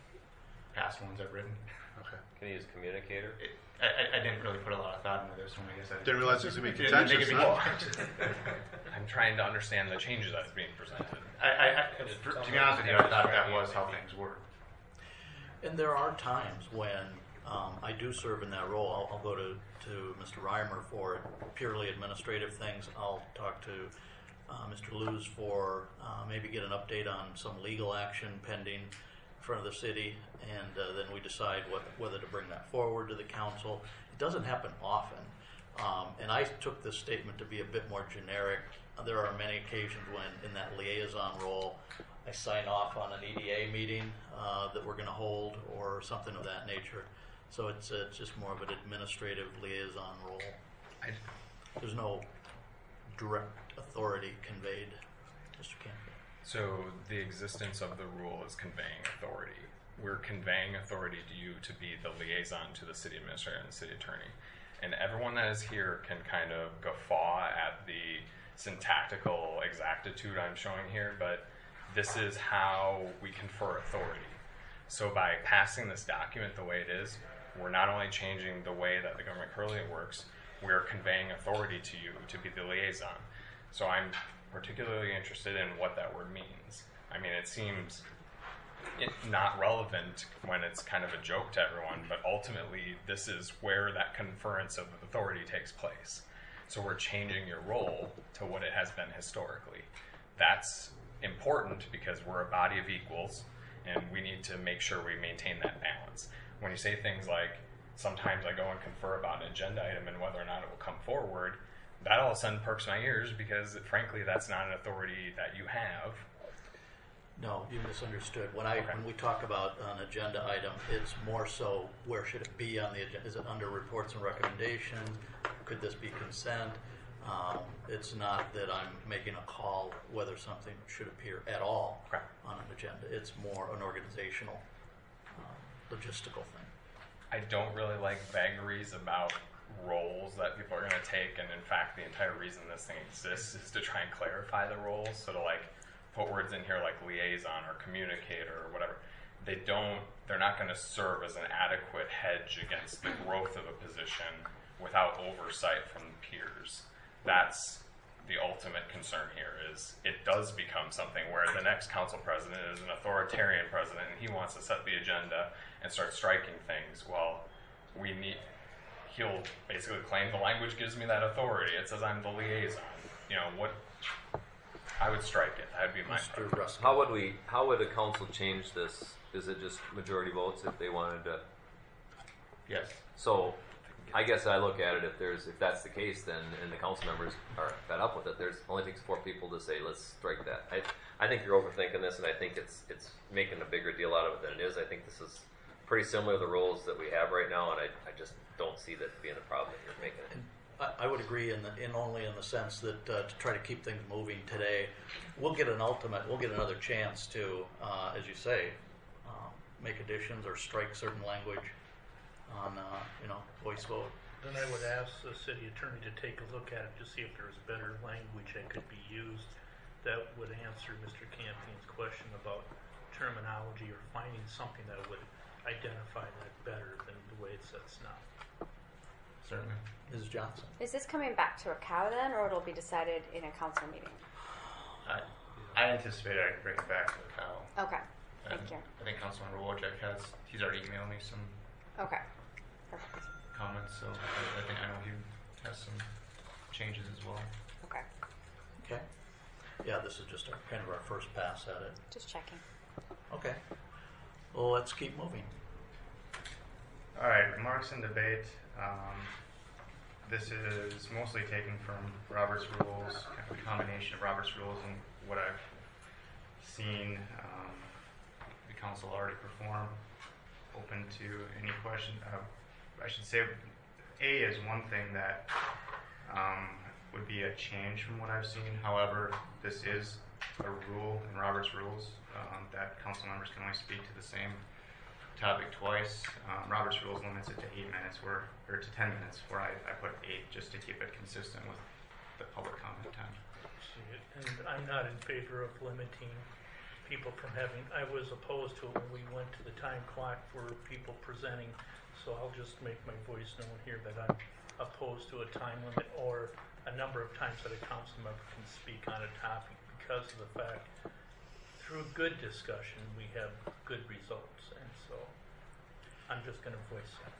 past ones I've written. Okay. Can you use communicator? I didn't really put a lot of thought into this one. I guess I Didn't realize it was going to be Didn't think contentious. it'd be Huh? contentious. I'm trying to understand the changes that's being presented. To be honest with you, I thought that was how things were. And there are times when I do serve in that role. I'll go to Mr. Reimer for purely administrative things. I'll talk to Mr. Luz for maybe get an update on some legal action pending in front of the city, and then we decide whether to bring that forward to the council. It doesn't happen often, and I took this statement to be a bit more generic. There are many occasions when, in that liaison role, I sign off on an EDA meeting that we're going to hold or something of that nature. So it's just more of an administrative liaison role. There's no direct authority conveyed, Mr. Campbell. So the existence of the rule is conveying authority. We're conveying authority to you to be the liaison to the city administrator and the city attorney. And everyone that is here can kind of guffaw at the syntactical exactitude I'm showing here, but this is how we confer authority. So by passing this document the way it is, we're not only changing the way that the government currently works, we're conveying authority to you to be the liaison. So I'm particularly interested in what that word means. I mean, it seems not relevant when it's kind of a joke to everyone, but ultimately this is where that conference of authority takes place. So we're changing your role to what it has been historically. That's important because we're a body of equals and we need to make sure we maintain that balance. When you say things like, sometimes I go and confer about an agenda item and whether or not it will come forward, that all of a sudden perks my ears because frankly that's not an authority that you have. No, you misunderstood. When we talk about an agenda item, it's more so where should it be on the agenda? Is it under reports and recommendations? Could this be consent? It's not that I'm making a call whether something should appear at all on an agenda. It's more an organizational, logistical thing. I don't really like vagaries about roles that people are going to take, and in fact, the entire reason this thing exists is to try and clarify the roles. So to like put words in here like liaison or communicator or whatever, they're not going to serve as an adequate hedge against the growth of a position without oversight from peers. That's the ultimate concern here. Is it does become something where the next council president is an authoritarian president and he wants to set the agenda and start striking things. Well, he'll basically claim the language gives me that authority. It says I'm the liaison. I would strike it. That'd be my Mr. Russell. How would a council change this? Is it just majority votes if they wanted to? Yes. So, I guess I look at it if that's the case, then and the council members are fed up with it. There's only takes 4 people to say let's strike that. I think you're overthinking this, and I think it's making a bigger deal out of it than it is. I think this is pretty similar to the rules that we have right now, and I just don't see that being a problem that you're making it. I would agree only in the sense that to try to keep things moving today, we'll get another chance to, as you say, make additions or strike certain language on, voice vote. Then I would ask the city attorney to take a look at it to see if there's better language that could be used that would answer Mr. Campion's question about terminology or finding something that would identify that better than the way it sits now. Certainly. Mrs. Johnson. Is this coming back to a cow then, or it'll be decided in a council meeting? I anticipate I could bring it back to the cow. Okay, thank you. I think Councilmember Wojcik he's already emailed me some Okay, perfect. comments, so I know he has some changes as well. Okay, Okay. Yeah, this is just kind of our first pass at it. just checking. Okay. Well, let's keep moving. All right, remarks and debate. This is mostly taken from Robert's Rules, kind of a combination of Robert's Rules and what I've seen the council already perform. Open to any question. I should say A is one thing that would be a change from what I've seen. However, this is a rule in Robert's Rules that council members can only speak to the same topic twice. Robert's Rules limits it to 8 minutes, or to 10 minutes, where I put 8 just to keep it consistent with the public comment time. And I'm not in favor of limiting people from having, I was opposed to it when we went to the time clock for people presenting, so I'll just make my voice known here that I'm opposed to a time limit or a number of times that a council member can speak on a topic, because of the fact through good discussion we have good results, and so I'm just going to voice that.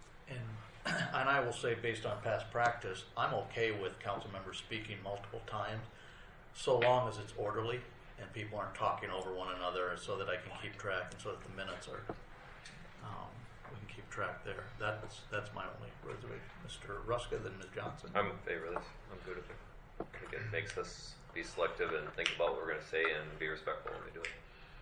And I will say, based on past practice, I'm okay with council members speaking multiple times, so long as it's orderly and people aren't talking over one another, so that I can keep track and so that the minutes are, we can keep track there. That's my only reservation. Mr. Ruska, then Ms. Johnson. I'm in favor of this. I'm good with it. I think it makes us be selective and think about what we're going to say and be respectful when we do it.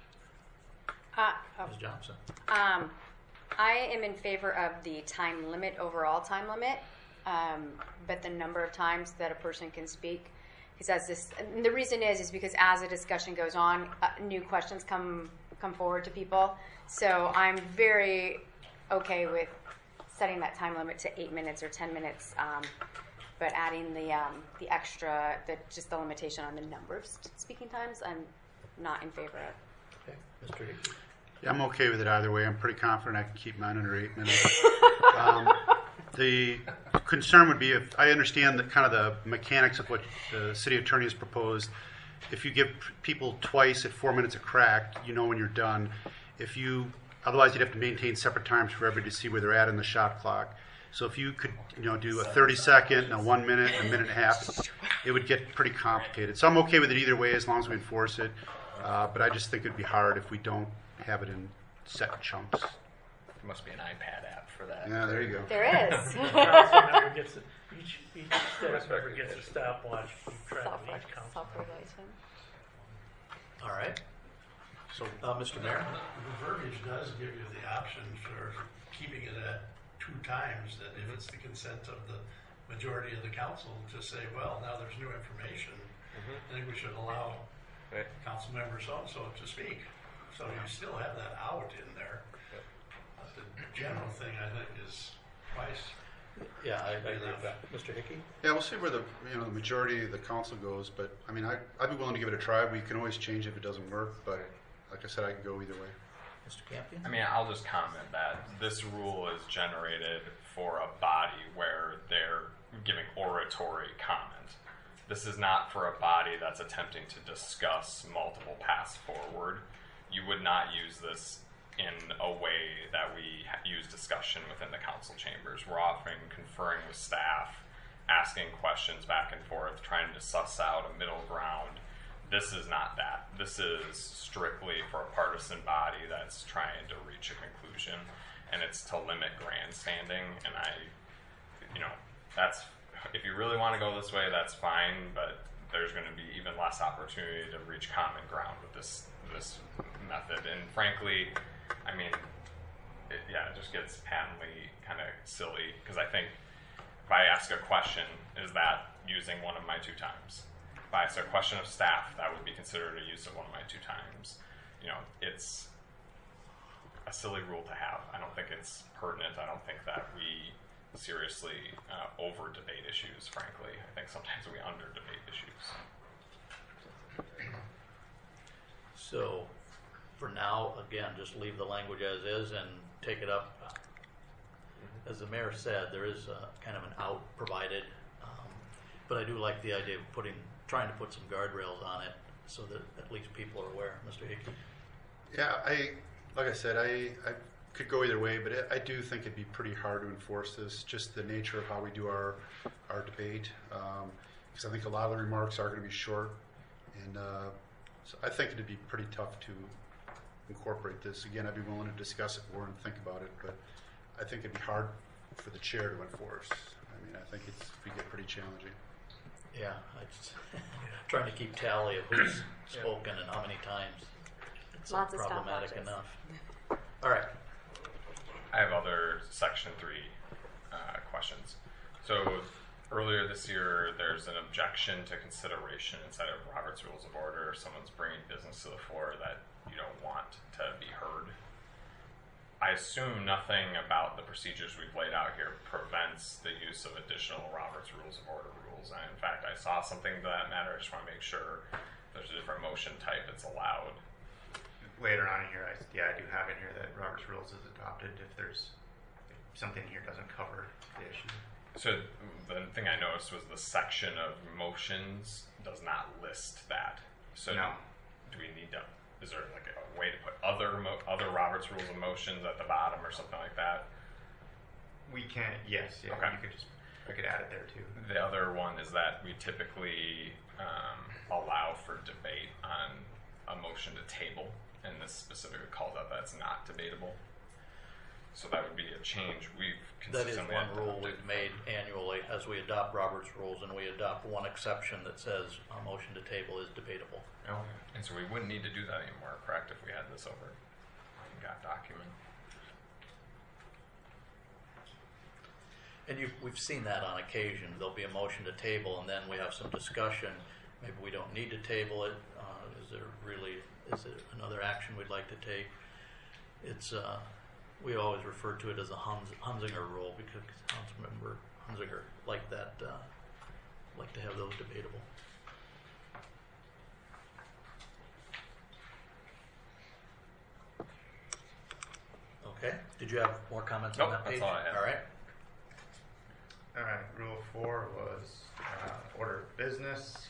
Ms. Johnson. I am in favor of the time limit, overall time limit, but the number of times that a person can speak. And the reason is because as a discussion goes on, new questions come forward to people. So I'm very okay with setting that time limit to 8 minutes or 10 minutes, but adding the extra, just the limitation on the number of speaking times, I'm not in favor of. Okay, Mr. Hickey. Yeah, I'm okay with it either way. I'm pretty confident I can keep mine under 8 minutes. The concern would be, if I understand kind of the mechanics of what the city attorney has proposed, if you give people twice at 4 minutes a crack, you know when you're done. Otherwise you'd have to maintain separate times for everybody to see where they're at in the shot clock. So if you could, do a 30-second and a 1 minute, a minute and a half, it would get pretty complicated. So I'm okay with it either way as long as we enforce it. But I just think it'd be hard if we don't have it in set chunks. There must be an iPad app for that. Yeah, there you go. There is. Each staff member gets a stopwatch to keep track of each council member. Self-regulation. All right. So, Mr. Mayor? The verbiage does give you the option for keeping it at 2 times, that if it's the consent of the majority of the council to say, well, now there's new information, I think we should allow Right. council member so-and-so to speak. So you still have that out in there. But the general thing, I think, is twice. Yeah, I agree with that. Mr. Hickey? Yeah, we'll see where the majority of the council goes, but I mean, I'd be willing to give it a try. We can always change it if it doesn't work, but like I said, I can go either way. Mr. Campion? I mean, I'll just comment that this rule is generated for a body where they're giving oratory comment. This is not for a body that's attempting to discuss multiple paths forward. You would not use this in a way that we use discussion within the council chambers. We're often conferring with staff, asking questions back and forth, trying to suss out a middle ground. This is not that. This is strictly for a partisan body that's trying to reach a conclusion, and it's to limit grandstanding. And that's, if you really want to go this way, that's fine, but there's going to be even less opportunity to reach common ground with this method. And frankly, I mean, it just gets patently kind of silly, because I think if I ask a question, is that using one of my 2 times? If I ask a question of staff, that would be considered a use of one of my 2 times. It's a silly rule to have. I don't think it's pertinent. I don't think that we seriously over debate issues, frankly. I think sometimes we under debate issues. So, for now, again, just leave the language as is and take it up. As the mayor said, there is kind of an out provided, but I do like the idea of trying to put some guardrails on it so that at least people are aware. Mr. Hickey? Yeah, like I said, I could go either way, but I do think it'd be pretty hard to enforce this, just the nature of how we do our debate, because I think a lot of the remarks are going to be short, and so I think it'd be pretty tough to incorporate this. Again, I'd be willing to discuss it more and think about it, but I think it'd be hard for the chair to enforce. I mean, I think it'd get pretty challenging. Yeah, I just trying to keep tally of who's spoken and how many times. It's Lots of problematic stopwatches. enough. All right. I have other Section 3 questions. So earlier this year, there's an objection to consideration inside of Robert's Rules of Order. Someone's bringing business to the floor that you don't want to be heard. I assume nothing about the procedures we've laid out here prevents the use of additional Robert's Rules of Order rules. And in fact, I saw something to that matter. I just want to make sure if there's a different motion type, it's allowed. Later on in here, I do have in here that Robert's Rules is adopted if something here doesn't cover the issue. So the thing I noticed was the section of motions does not list that. So No. do we need to, is there like a way to put other Robert's Rules of Motions at the bottom or something like that? We can, yes, yeah, Okay. we could add it there too. The other one is that we typically allow for debate on a motion to table, and this specifically calls out that it's not debatable. So that would be a change we've That is consistently one rule adopted. we've made annually as we adopt Robert's Rules, and we adopt one exception that says a motion to table is debatable. Oh, and so we wouldn't need to do that anymore, correct, if we had this over got document. And we've seen that on occasion. There'll be a motion to table, and then we have some discussion. Maybe we don't need to table it. Is it another action we'd like to take? It's we always refer to it as a Hunzinger rule because Councilmember Hunzinger liked that, like to have those debatable. Okay. Did you have more comments on Nope, that page? that's all I had. All right. All right, Rule 4 was order of business.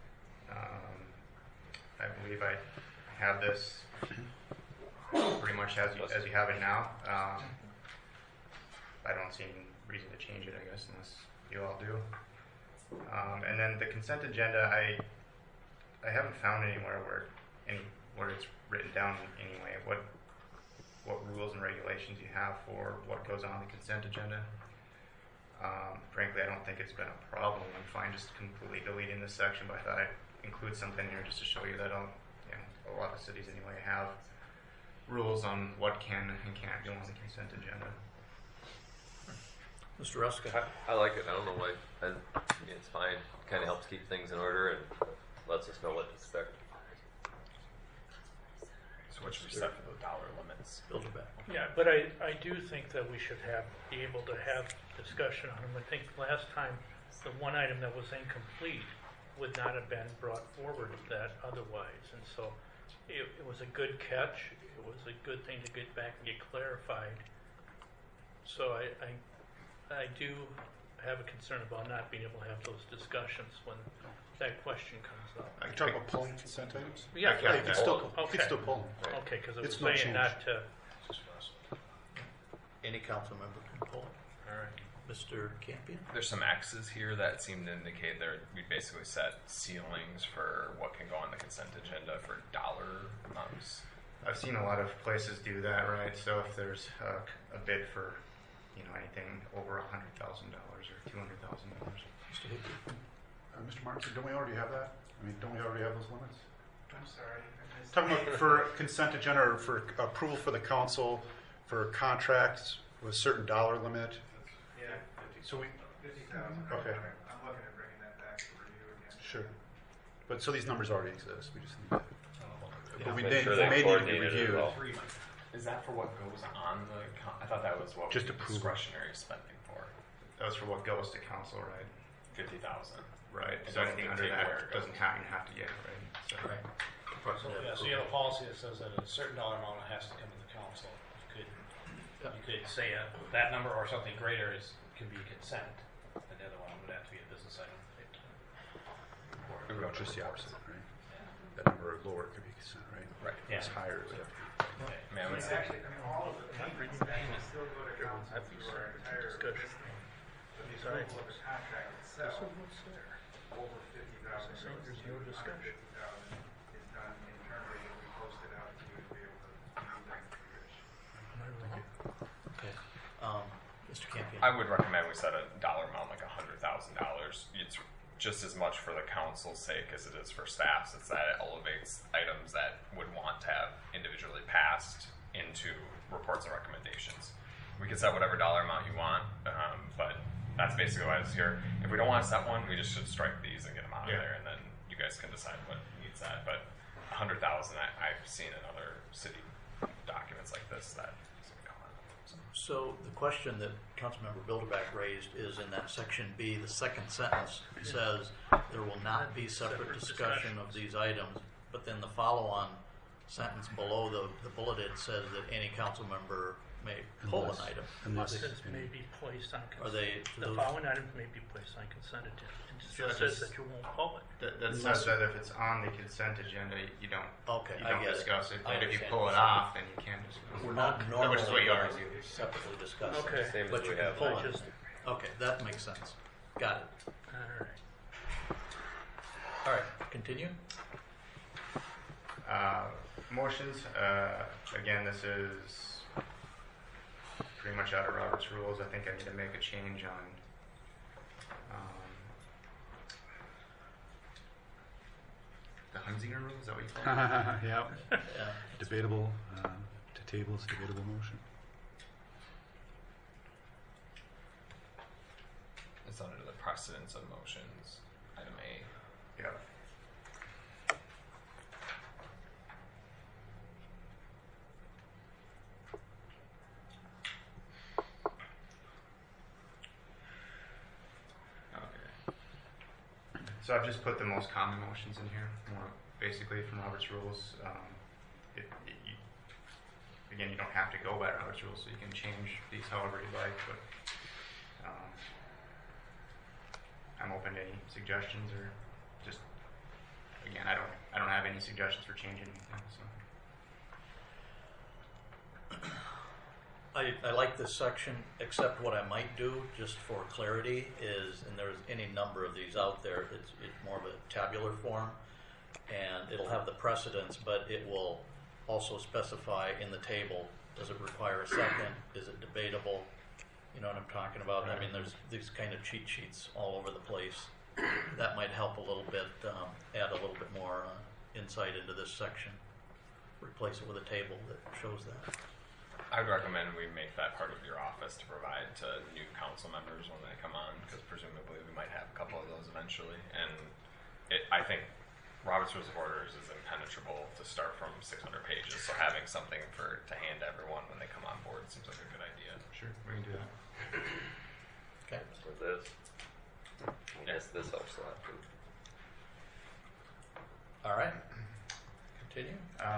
I believe I have this pretty much as you have it now. I don't see any reason to change it, I guess, unless you all do. And then the consent agenda, I haven't found anywhere where it's written down anyway. What rules and regulations you have for what goes on the consent agenda. Frankly, I don't think it's been a problem. I'm fine just completely deleting this section, but I thought I'd include something here just to show you that a lot of cities anyway have rules on what can and can't go on the consent agenda. Mr. Ruska? I like it. I don't know why. It's fine. Kind of helps keep things in order and lets us know what to expect. So what should we set for the dollar limits? Build it back. Yeah, but I do think that we should be able to have discussion on them. I think last time, the one item that was incomplete would not have been brought forward that otherwise. And so it was a good catch. It was a good thing to get back and get clarified. So I do have a concern about not being able to have those discussions when that question comes up. Are you talking about pulling consent items? Yeah, Yeah, you can still, you okay. can still pull them. Okay, because it It's was no saying change. not to. Any council member can pull. All right. Mr. Campion? There's some X's here that seem to indicate we basically set ceilings for what can go on the consent agenda for dollar amounts. I've seen a lot of places do that, right? So if there's a bid for, anything over $100,000 or $200,000. Mr. Hickey? Mr. Martin, don't we already have that? I mean, don't we already have those limits? I'm sorry. Talking about for consent agenda or for approval for the council for contracts with a certain dollar limit? Yeah, So we, 50,000. Okay. I'm looking at bringing that back for review again. sure. But so these numbers already exist, we just need to. But we Make may, sure they they may need to be coordinate it reviewed. all. Is that for what goes on the? I thought that was what Just was approval. discretionary spending for That was for what goes to council, right? 50,000. Right. It So doesn't anything under dictate where that it goes. doesn't have to get it, right? So, Right. So you have a policy that says that a certain dollar amount has to come to the council. You could say that number or something greater can be consent, and the other one would have to be a business item. It would go just the opposite, right? That number lower could be consent, right? Right. It's higher, it would have to be. I mean, I would say Actually, all of the payments that will still go to council through our entire listing. But the approval of the contract itself, over $50,000. There's no discussion. $50,000 is done internally, and we post it out to you to be able to view them if you wish. Okay. Mr. Campion? I would recommend we set a dollar amount like $100,000. It's just as much for the council's sake as it is for staff's. It's that it elevates items that would want to have individually passed into reports and recommendations. We can set whatever dollar amount you want, but that's basically why it's here. If we don't want to set one, we just should strike these and get them out of there, and then you guys can decide what needs that. But $100,000, I've seen in other city documents like this that doesn't come on. So the question that Councilmember Bilderback raised is in that section B, the second sentence says there will not be separate discussion of these items, but then the follow-on sentence below the bulleted says that any council member may pull an item. Unless, It says may be placed on Are consent. they The those? following items may be placed on consent agenda. It So just says that you won't pull it. that says that if it's on the consent agenda, you don't Okay, you I don't get discuss it. I But if you understand. pull it off, then you can discuss it. We're not Which normally is what you going argue. to separately discuss it. Okay. Same as But we you can have. pull I it. just- Okay, that makes sense. Got it. All right. All right, continue. Motions. Again, this is pretty much out of Robert's rules. I think I need to make a change on the Hunzinger rule. Is that what you call it? yeah, Yeah. debatable, to tables, debatable motion. It's under the precedence of motions, item A. Yeah. Okay. So I've just put the most common motions in here, more basically from Robert's rules. Again, you don't have to go by Robert's rules, so you can change these however you like. But I'm open to any suggestions, or just again, I don't have any suggestions for changing anything. So. I like this section, except what I might do, just for clarity, is, and there's any number of these out there, it's more of a tabular form, and it'll have the precedence, but it will also specify in the table, does it require a second, is it debatable, you know what I'm talking about? I mean, there's these kind of cheat sheets all over the place. That might help a little bit, add a little bit more insight into this section. replace it with a table that shows that. I would recommend we make that part of your office to provide to new council members when they come on, because presumably we might have a couple of those eventually. And I think Robert's Rules of Orders is impenetrable to start from 600 pages, so having something to hand to everyone when they come on board seems like a good idea. Sure, we can do that. Okay. With this. Yes, this helps a lot too. All right. Continue.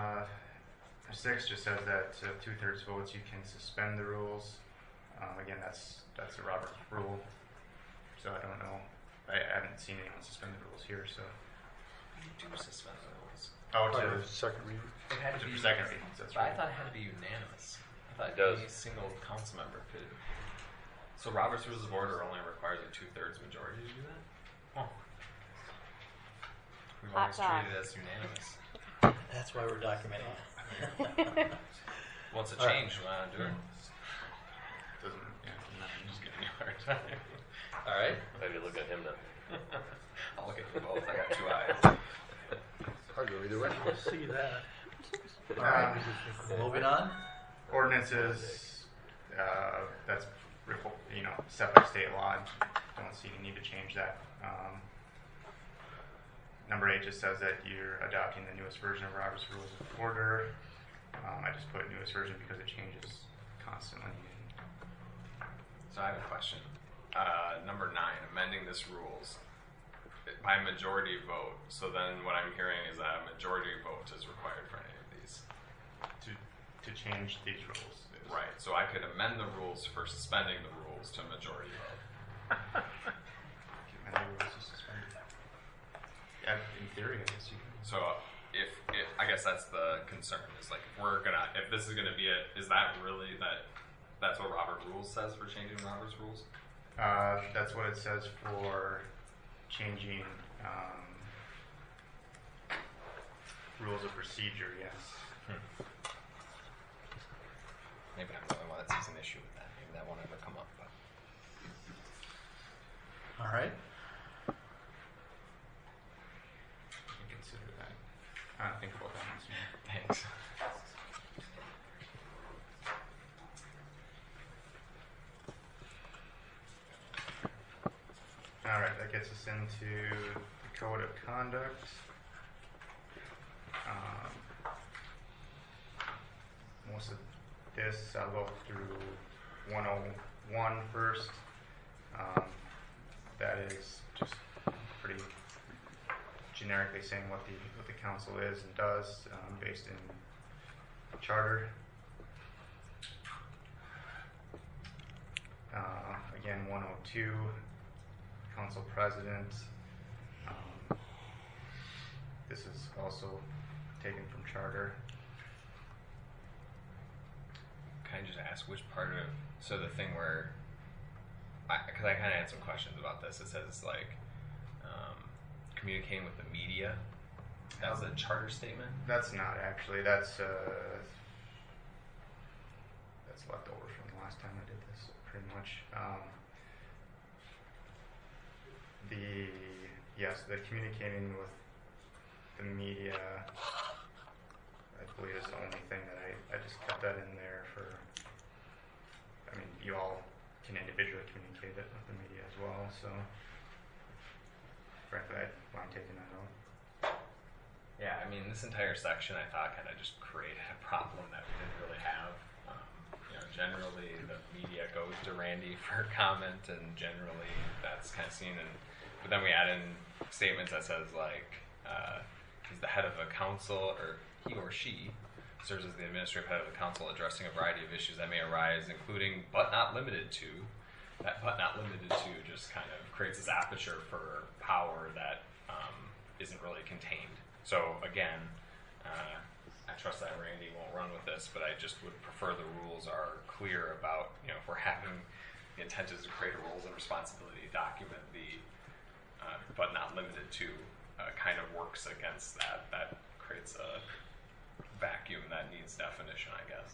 6 just says that 2/3 votes you can suspend the rules. Again, that's a Robert rule, so I don't know. I haven't seen anyone suspend the rules here, so. You do suspend the rules. Oh, Part to of second reading. It had for second readings, that's But I right. thought it had to be unanimous. I thought It does. any single council member could. So Robert's Rules of Order only requires a 2/3 majority to do that? Oh. We've Hot always dog. treated it as unanimous. That's why we're documenting it. Well, it's a All right. change. Why not do it? Doesn't, yeah, I'm just giving you a hard time. All right. Maybe look at him then. I'll look at you both. I got 2 eyes. I'll go either way. Let's see that. All right. Moving on. Ordinances, that's set by state law. Don't see any need to change that. Number 8 just says that you're adopting the newest version of Robert's Rules of Order. I just put newest version because it changes constantly. So I have a question. Number 9, amending this rules by majority vote. So then what I'm hearing is that a majority vote is required for any of these. To change these rules. Right. So I could amend the rules for suspending the rules to a majority vote. And the rules is suspended. Yeah, in theory, I guess you can. So if I guess that's the concern is like if this is gonna be it, is that really that's what Robert Rules says for changing Robert's Rules? That's what it says for changing rules of procedure, yes. Maybe I'm the only one that sees an issue with that. Maybe that won't ever come up. But. All right. You can consider that. I don't think about that once more. Thanks. All right, that gets us into the code of conduct. Most of this I'll go through 101 first. That is just pretty generically saying what the council is and does, based in charter. Again, 102, council president. This is also taken from charter. Can I just ask which part of the thing where because I kind of had some questions about this. It says like communicating with the media. That's a charter statement. That's not actually. That's left over from the last time I did this, pretty much. The communicating with the media, I believe, is the only thing that I just kept that in there for. I mean, you all can individually communicate it with the media as well. So, frankly, I mind taking that out. Yeah, I mean, this entire section I thought kind of just created a problem that we didn't really have. Generally the media goes to Randy for comment, and generally that's kind of seen. But then we add in statements that says like he's the head of a council, or he or she serves as the administrative head of the council, addressing a variety of issues that may arise, including but not limited to. That but not limited to just kind of creates this aperture for power that isn't really contained. So again, I trust that Randy won't run with this, but I just would prefer the rules are clear about, if we're having the intent is to create a roles and responsibility document, the but not limited to kind of works against that. That creates a vacuum that needs definition, I guess.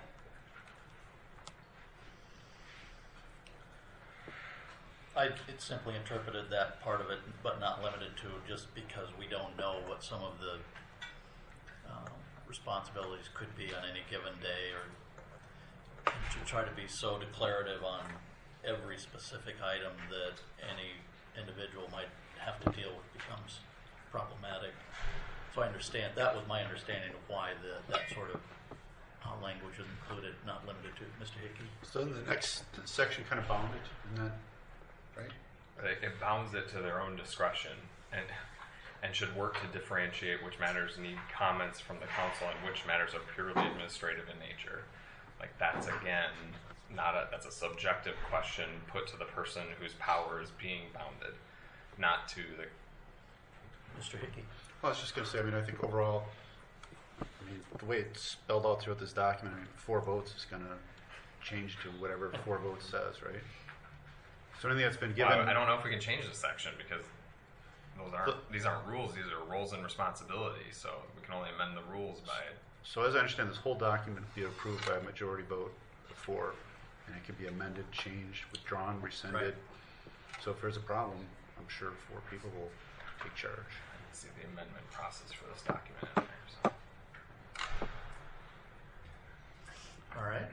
It simply interpreted that part of it, but not limited to, just because we don't know what some of the responsibilities could be on any given day, or to try to be so declarative on every specific item that any individual might have to deal with becomes problematic. So I understand, that was my understanding of why that sort of language is included, not limited to. Mr. Hickey? So then the next section kind of bound it, isn't that right? It bounds it to their own discretion and should work to differentiate which matters need comments from the council and which matters are purely administrative in nature. Like that's again that's a subjective question put to the person whose power is being bounded, not to the. Mr. Hickey? Well, I was just going to say, I mean, I think overall, I mean, the way it's spelled out throughout this document, I mean, 4 votes is going to change to whatever 4 votes says, right? So anything that's been given. Well, I don't know if we can change this section because these aren't rules. These are roles and responsibilities. So we can only amend the rules by. So as I understand, this whole document will be approved by a majority vote of 4, and it can be amended, changed, withdrawn, rescinded. Right. So if there's a problem, I'm sure 4 people will take charge. I can see the amendment process for this document in there. So. All right.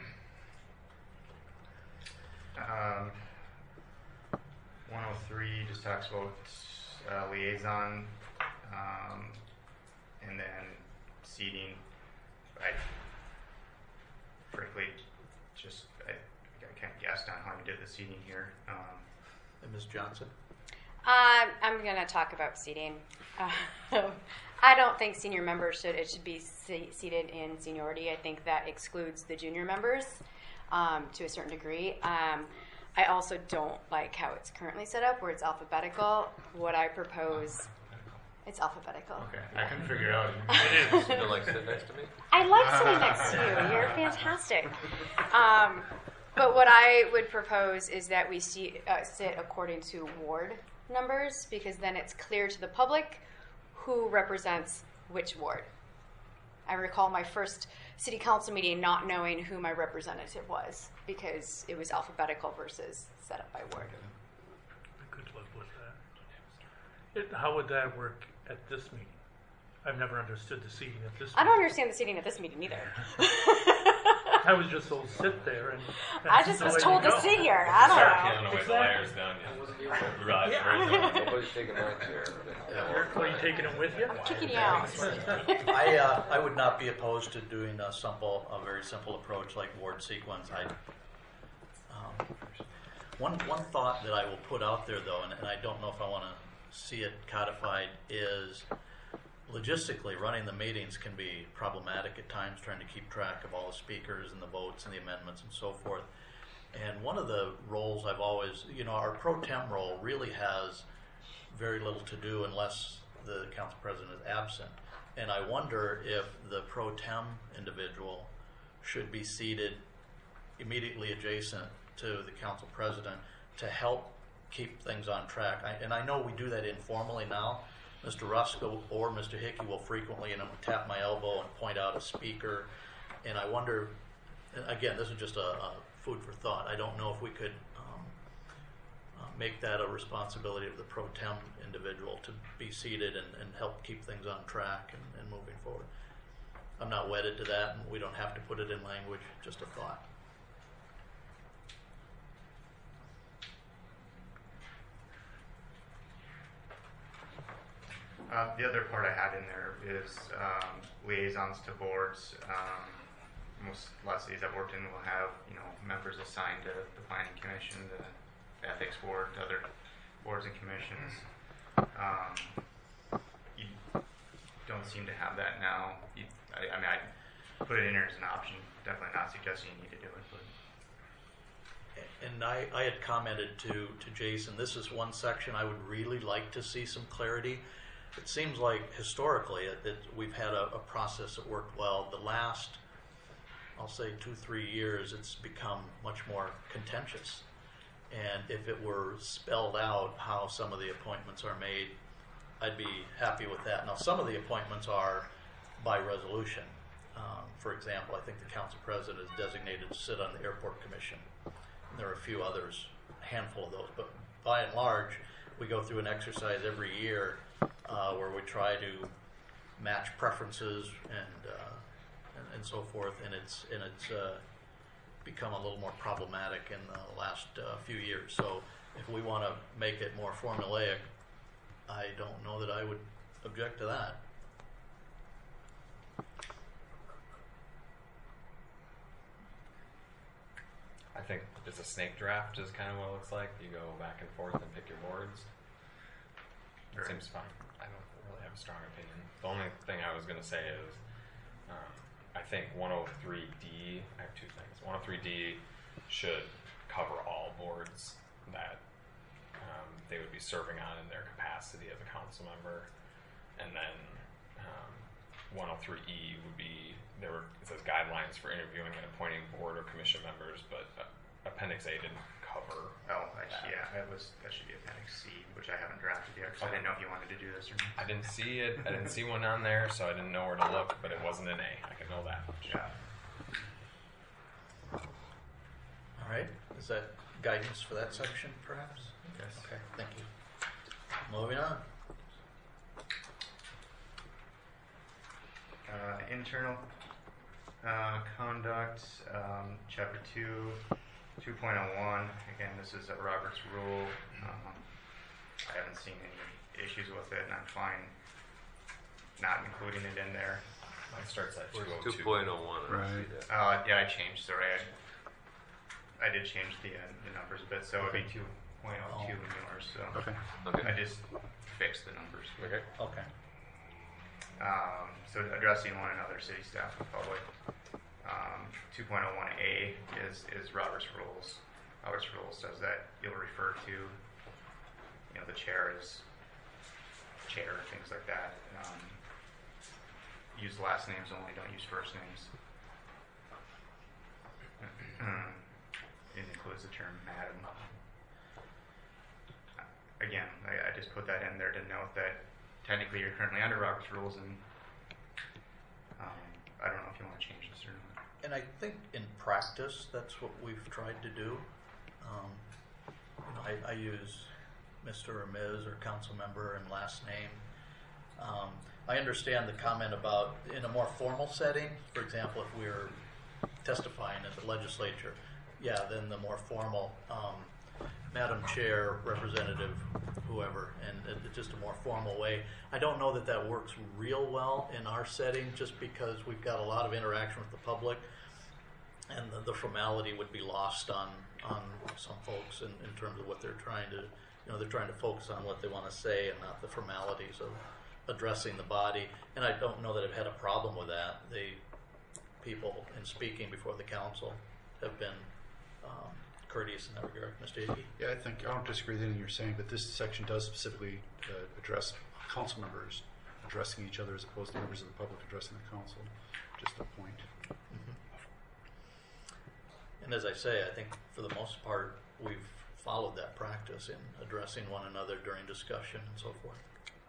103 just talks about liaison, and then seating. I frankly I kind of guessed on how you did the seating here. And Ms. Johnson? I'm going to talk about seating. I don't think senior members should be seated in seniority. I think that excludes the junior members to a certain degree. I also don't like how it's currently set up, where it's alphabetical. What I propose, it's alphabetical. Okay, I couldn't figure out. It is. You don't like sitting next to me? I like sitting next to you. You're fantastic. But what I would propose is that we sit according to ward numbers, because then it's clear to the public who represents which ward. I recall my first city council meeting not knowing who my representative was because it was alphabetical versus set up by ward. I could live with that. How would that work at this meeting? I've never understood the seating at this meeting. I don't understand the seating at this meeting either. I was just told sit there, and I just was told to sit here. I don't Start know. peeling away the layers down. You realize there is Nobody's taking my chair. Are you taking it with you? I'm kicking you out. I would not be opposed to doing a very simple approach like ward sequence. One thought that I will put out there, though, and I don't know if I want to see it codified, is logistically running the meetings can be problematic at times, trying to keep track of all the speakers and the votes and the amendments and so forth. And one of the roles I've always, our pro tem role really has very little to do unless the council president is absent. And I wonder if the pro tem individual should be seated immediately adjacent to the council president to help keep things on track. And I know we do that informally now. Mr. Rusko or Mr. Hickey will frequently tap my elbow and point out a speaker. And I wonder, again, this is just a food for thought. I don't know if we could make that a responsibility of the pro tem individual to be seated and help keep things on track and moving forward. I'm not wedded to that, and we don't have to put it in language, just a thought. The other part I had in there is liaisons to boards. Most lessees I've worked in will have members assigned to the planning commission, the ethics board, other boards and commissions. You don't seem to have that now. I put it in there as an option. Definitely not suggesting you need to do it, but. And I had commented to Jason, this is one section I would really like to see some clarity. It seems like historically that we've had a process that worked well. The last, I'll say 2-3 years, it's become much more contentious. And if it were spelled out how some of the appointments are made, I'd be happy with that. Now, some of the appointments are by resolution. For example, I think the council president is designated to sit on the airport commission. And there are a few others, a handful of those. But by and large, we go through an exercise every year where we try to match preferences and and so forth, and it's become a little more problematic in the last few years. So if we want to make it more formulaic, I don't know that I would object to that. I think it's a snake draft is kind of what it looks like. You go back and forth and pick your boards. It seems fine. I don't really have a strong opinion. The only thing I was going to say is I think 103D, I have two things. 103D should cover all boards that they would be serving on in their capacity as a council member. And then 103E would be, it says guidelines for interviewing and appointing board or commission members, but Appendix A didn't cover. Oh, yeah, that should be Appendix C, which I haven't drafted yet, because I didn't know if you wanted to do this or not. I didn't see it. I didn't see one on there, so I didn't know where to look, but it wasn't an A. I can know that much. Yeah. All right. Is that guidance for that section, perhaps? Yes. Okay, thank you. Moving on. Internal conduct, Chapter 2, 2.01. Again, this is a Robert's Rule. I haven't seen any issues with it, and I'm fine not including it in there. Mine starts at Where's 202. 2.01? Right. Yeah, I changed. Sorry, I did change the numbers a bit, so it would be 2.02 in yours. So Okay. I just fixed the numbers. Okay. Okay. So addressing one another, city staff and public. 2.01A is Robert's Rules. Robert's Rules says that you'll refer to, the chair as chair, things like that. Use last names only, don't use first names. It includes the term madam. Again, I just put that in there to note that technically you're currently under Robert's Rules, and I don't know if you want to change this or not. And I think in practice, that's what we've tried to do. I use Mr. or Ms. or council member and last name. I understand the comment about in a more formal setting, for example, if we were testifying at the legislature, then the more formal Madam Chair, Representative, whoever, and it's just a more formal way. I don't know that that works real well in our setting, just because we've got a lot of interaction with the public, and the formality would be lost on some folks in terms of what they're trying to, they're trying to focus on what they want to say and not the formalities of addressing the body. And I don't know that I've had a problem with that. The people in speaking before the council have been courteous in that regard. Mr. Hickey? Yeah, I don't disagree with anything you're saying, but this section does specifically address council members addressing each other as opposed to members of the public addressing the council. Just a point. Mm-hmm. And as I say, I think for the most part, we've followed that practice in addressing one another during discussion and so forth.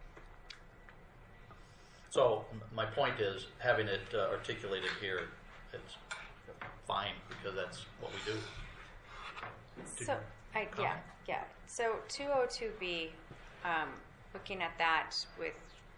So my point is, having it articulated here, it's fine, because that's what we do. So, So 202B, looking at that with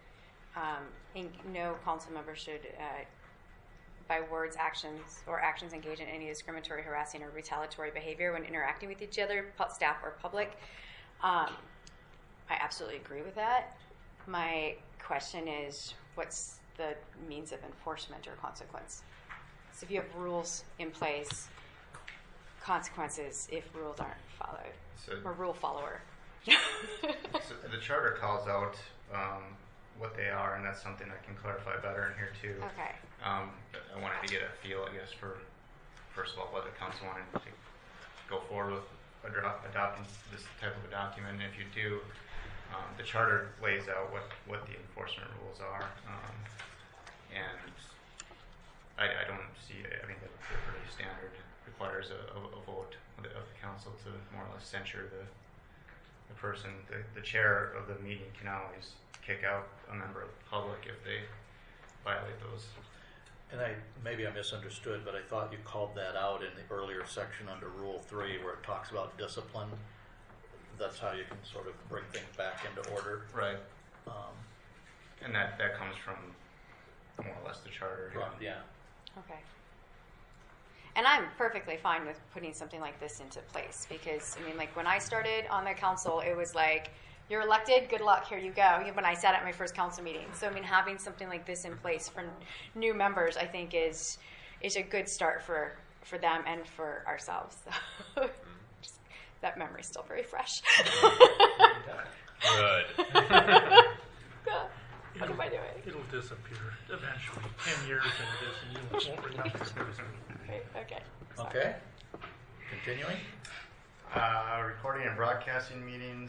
no council member should, by words, actions, or actions engage in any discriminatory, harassing, or retaliatory behavior when interacting with each other, staff or public. I absolutely agree with that. My question is, what's the means of enforcement or consequence? So if you have rules in place, consequences if rules aren't followed, or rule follower. So the charter calls out what they are, and that's something I can clarify better in here too. Okay. I wanted to get a feel, I guess, for first of all whether council wanted to go forward with adopting this type of a document. And if you do, the charter lays out what the enforcement rules are, and I don't see. I mean, they're pretty standard. Requires a vote of the council to more or less censure the person. The chair of the meeting can always kick out a member of the public if they violate those. And maybe I misunderstood, but I thought you called that out in the earlier section under Rule 3 where it talks about discipline. That's how you can sort of bring things back into order. Right. And that comes from more or less the charter. Yeah. Okay. And I'm perfectly fine with putting something like this into place because, I mean, like when I started on the council, it was like, you're elected, good luck, here you go, when I sat at my first council meeting. So, I mean, having something like this in place for new members, I think is a good start for them and for ourselves. So, just, that memory's still very fresh. Good. What am I doing? It'll disappear eventually. 10 years into this, and you won't remember this person. Right, okay. Sorry. Okay. Continuing. Recording and broadcasting meetings.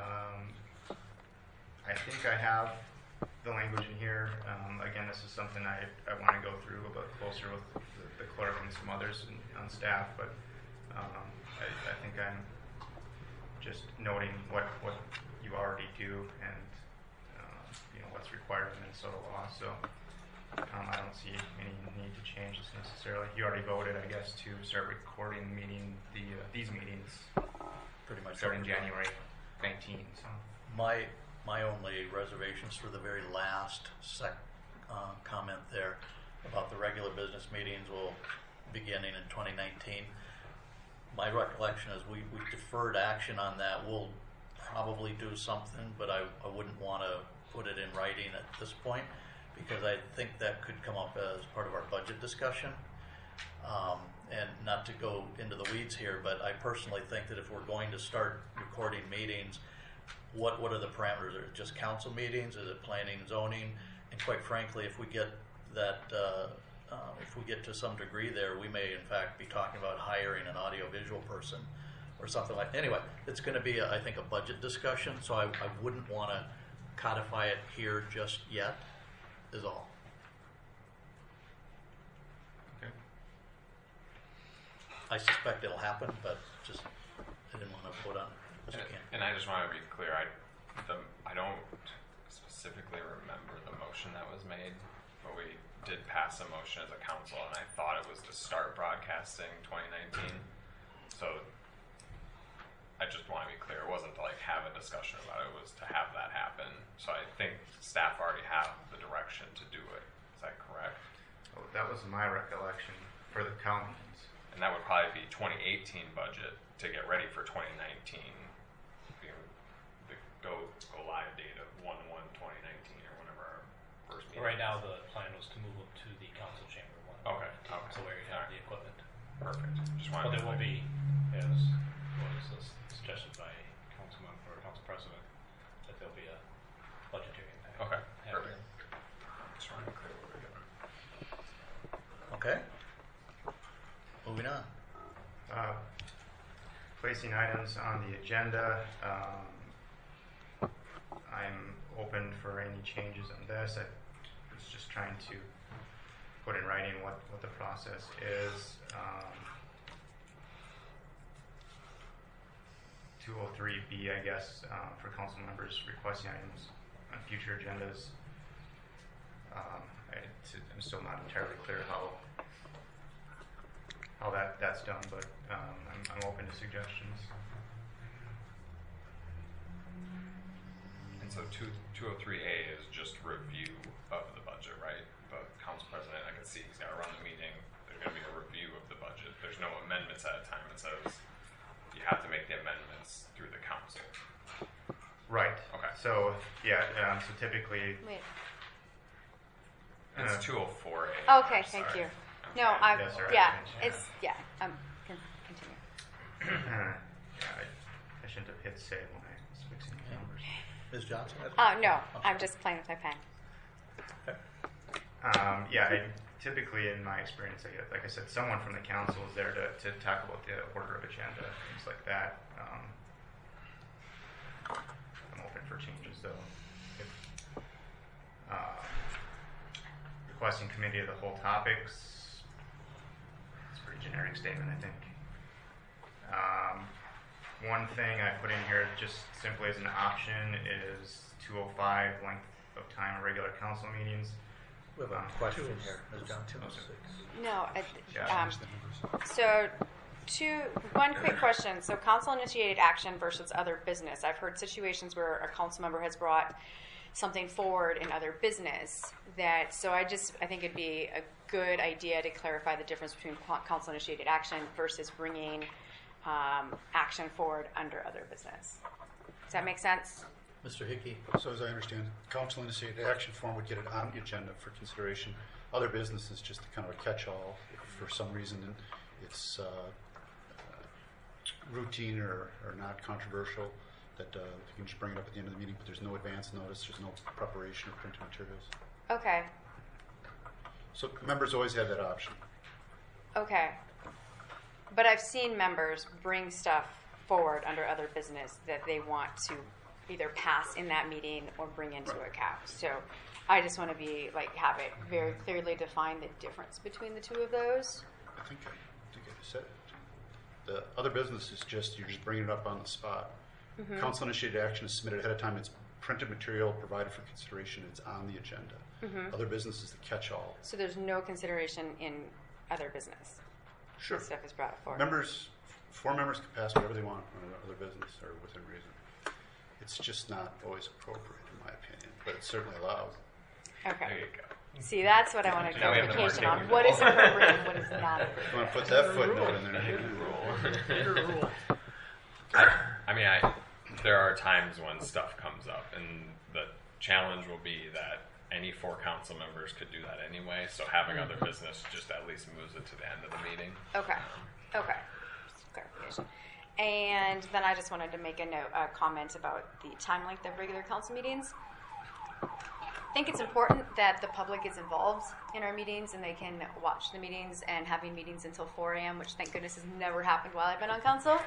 I think I have the language in here. Again, this is something I want to go through a bit closer with the clerk and some others on staff, but I think I'm just noting what you already do and what's required in Minnesota law. So I don't see any need to change this necessarily. You already voted, I guess, to start recording these meetings Pretty much. starting January 19. So. My only reservations for the very last comment there about the regular business meetings will beginning in 2019. My recollection is we deferred action on that. We'll probably do something, but I wouldn't want to put it in writing at this point because I think that could come up as part of our budget discussion. And not to go into the weeds here, but I personally think that if we're going to start recording meetings, what are the parameters? Are it just council meetings? Is it planning and zoning? And quite frankly, if we get that, if we get to some degree there, we may in fact be talking about hiring an audiovisual person or something like that. Anyway, it's going to be, I think, a budget discussion, so I wouldn't want to codify it here just yet, is all. Okay. I suspect it'll happen, but just I didn't want to vote on it. And I just want to be clear, I don't specifically remember the motion that was made, but we did pass a motion as a council, and I thought it was to start broadcasting 2019. So I just want to be clear, it wasn't to like have a discussion about it, it was to have that happen. So I think staff already have the direction to do it. Is that correct? Oh, that was my recollection for the counties. And that would probably be 2018 budget to get ready for 2019. The go live date of 1/1/2019 or whenever our first meeting. Right now, the plan was to move them to the council chamber one. Okay. So where you have the equipment. Perfect. Just But wanted there to will be, as was suggested by Councilman or Council President, that there'll be a budgetary impact. Okay. Happening. Perfect. Just wanted to clear what we're doing. Okay. Moving on. Placing items on the agenda. I'm open for any changes on this. I was just trying to put in writing what the process is. 203B, I guess, for council members requesting items on future agendas. I'm still not entirely clear how that's done, but I'm open to suggestions. And so 203A is just review of the budget, right? But Council President, I can see he's got to run the meeting. There's going to be a review of the budget. There's no amendments at a time. It says you have to make the amendments through the council. Right. Okay. So yeah. So typically. Wait. It's 204A. Okay, I'm thank sorry. you. No, I Yes, sir, yeah, I mentioned it's continue. Yeah, I shouldn't have hit save when I was fixing the numbers. Ms. Johnson? No, I'm just playing with my pen. Typically in my experience, like I said, someone from the council is there to talk about the order of agenda, things like that. I'm open for changes though. Requesting committee of the whole topics. It's a pretty generic statement, I think. One thing I put in here just simply as an option is 205 length of time of regular council meetings. We have a question here, Ms. Johnson. No, Yeah. so one quick question. So council initiated action versus other business. I've heard situations where a council member has brought something forward in other business so I think it'd be good idea to clarify the difference between council-initiated action versus bringing action forward under other business. Does that make sense? Mr. Hickey? So as I understand, council initiated action form would get it on the agenda for consideration. Other business is just kind of a catch-all. If for some reason it's routine or not controversial, that you can just bring it up at the end of the meeting, but there's no advance notice, there's no preparation of printed materials. Okay. So members always have that option. Okay. But I've seen members bring stuff forward under other business that they want to either pass in that meeting or bring into account. So I just want to have it very clearly define the difference between the two of those. I think I said it. The other business is just, you're just bringing it up on the spot. Mm-hmm. Council-initiated action is submitted ahead of time. It's printed material provided for consideration. It's on the agenda. Mm-hmm. Other business is the catch-all. So there's no consideration in other business. Sure. This stuff is brought forward. Members, 4 members can pass whatever they want on other business or within reason. It's just not always appropriate, in my opinion, but it's certainly allowed. Okay. There you go. See, that's what I wanted Now we have the clarification on. marketing What is appropriate and what is not appropriate. You want to put that footnote in there? I mean, there are times when stuff comes up, and the challenge will be that any 4 council members could do that anyway, so having other business just at least moves it to the end of the meeting. Okay. Okay. Just clarification. And then I just wanted to make a comment about the time length of regular council meetings. I think it's important that the public is involved in our meetings and they can watch the meetings, and having meetings until 4 a.m., which thank goodness has never happened while I've been on council,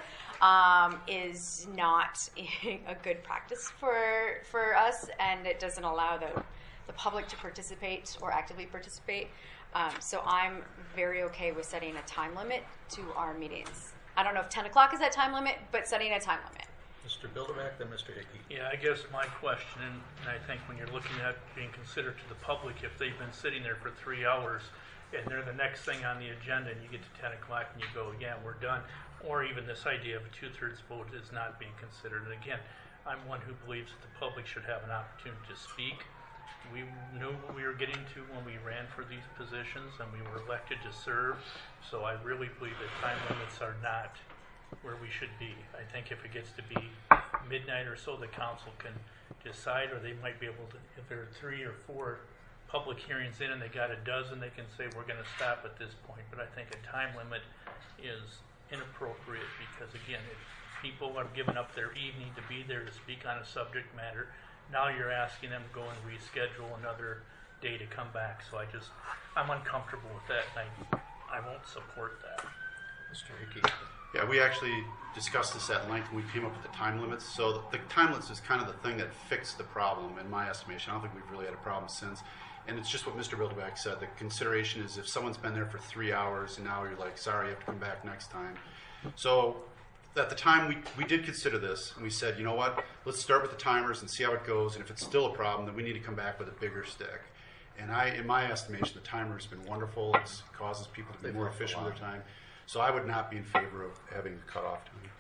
is not a good practice for us, and it doesn't allow the public to participate or actively participate. So I'm very okay with setting a time limit to our meetings. I don't know if 10 o'clock is that time limit, but setting a time limit. Mr. Bilderback, then Mr. Hickey. Yeah, I guess my question, and I think when you're looking at being considered to the public, if they've been sitting there for 3 hours and they're the next thing on the agenda and you get to 10 o'clock and you go, yeah, we're done, or even this idea of a 2/3 vote is not being considered. And again, I'm one who believes that the public should have an opportunity to speak. We knew what we were getting to when we ran for these positions and we were elected to serve. So I really believe that time limits are not where we should be. I think if it gets to be midnight or so, the council can decide, or they might be able to, if there are 3 or 4 public hearings in and they got a dozen, they can say we're going to stop at this point. But I think a time limit is inappropriate because, again, if people are giving up their evening to be there to speak on a subject matter, now you're asking them to go and reschedule another day to come back. So I'm uncomfortable with that, and I won't support that. Mr. Hickey. Yeah, we actually discussed this at length when we came up with the time limits. So the time limits is kind of the thing that fixed the problem, in my estimation. I don't think we've really had a problem since. And it's just what Mr. Bilderback said. The consideration is if someone's been there for 3 hours and now you're like, sorry, you have to come back next time. So at the time, we did consider this, and we said, you know what, let's start with the timers and see how it goes, and if it's still a problem, then we need to come back with a bigger stick. And in my estimation, the timer has been wonderful. It causes people to be more efficient with their time. So I would not be in favor of having a cutoff time.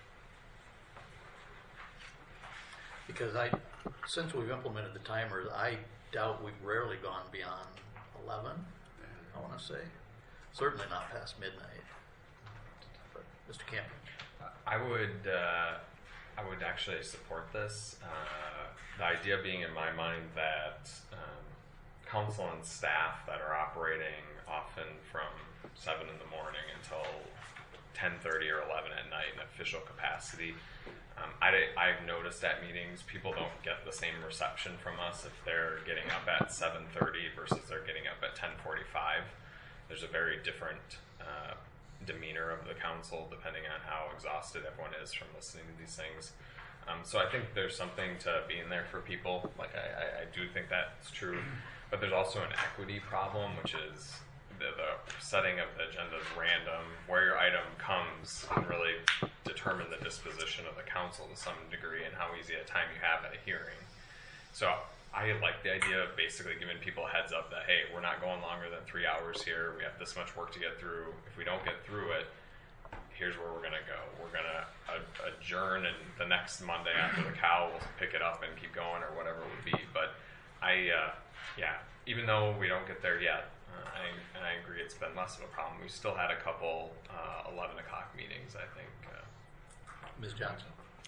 Because since we've implemented the timers, I doubt we've rarely gone beyond 11, I want to say. Certainly not past midnight. But Mr. Campion. I would actually support this. The idea being in my mind that council and staff that are operating often from 7 in the morning until 10:30 or 11 at night in official capacity. I've noticed at meetings people don't get the same reception from us if they're getting up at 7:30 versus they're getting up at 10:45. There's a very different demeanor of the council depending on how exhausted everyone is from listening to these things. So I think there's something to being there for people. Like I do think that's true, but there's also an equity problem, which is the setting of the agenda is random. Where your item comes can really determine the disposition of the council to some degree and how easy a time you have at a hearing. So I like the idea of basically giving people a heads up that, hey, we're not going longer than 3 hours here. We have this much work to get through. If we don't get through it, here's where we're going to go. We're going to adjourn, and the next Monday after the cow, we'll pick it up and keep going or whatever it would be. But even though we don't get there yet, and I agree it's been less of a problem. We still had a couple 11 o'clock meetings, I think. Ms. Johnson.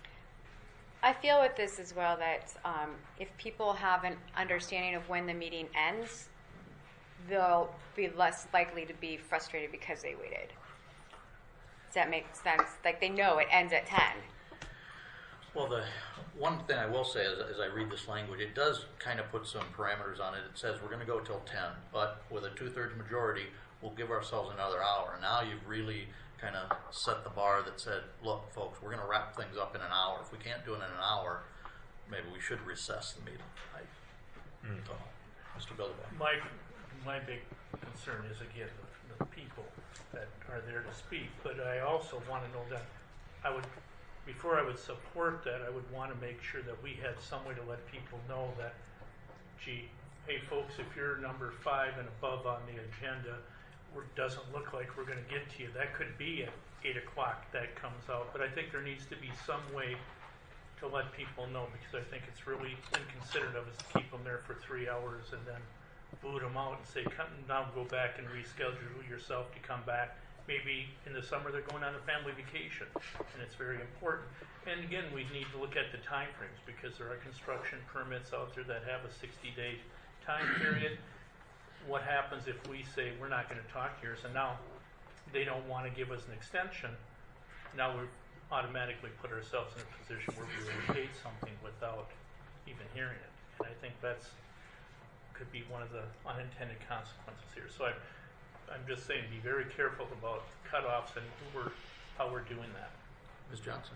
I feel with this as well that if people have an understanding of when the meeting ends, they'll be less likely to be frustrated because they waited. Does that make sense? Like they know it ends at 10. Well, the one thing I will say as I read this language, it does kind of put some parameters on it. It says we're going to go till 10, but with a 2/3 majority, we'll give ourselves another hour. Now you've really kind of set the bar that said, look, folks, we're going to wrap things up in an hour. If we can't do it in an hour, maybe we should recess the meeting. I don't know. Mr. Bilderbaum. My big concern is, again, the people that are there to speak, but I also want to know that before I would support that, I would want to make sure that we had some way to let people know that, gee, hey folks, if you're number 5 and above on the agenda, it doesn't look like we're going to get to you. That could be at 8 o'clock that comes out, but I think there needs to be some way to let people know, because I think it's really inconsiderate of us to keep them there for 3 hours and then boot them out and say, come now, go back and reschedule yourself to come back. Maybe in the summer they're going on a family vacation, and it's very important. And again, we need to look at the time frames, because there are construction permits out there that have a 60-day time period. What happens if we say we're not going to talk to yours, and now they don't want to give us an extension? Now we've automatically put ourselves in a position where we indicate something without even hearing it. And I think that's could be one of the unintended consequences here. So I'm just saying, be very careful about cutoffs and how we're doing that. Ms. Johnson.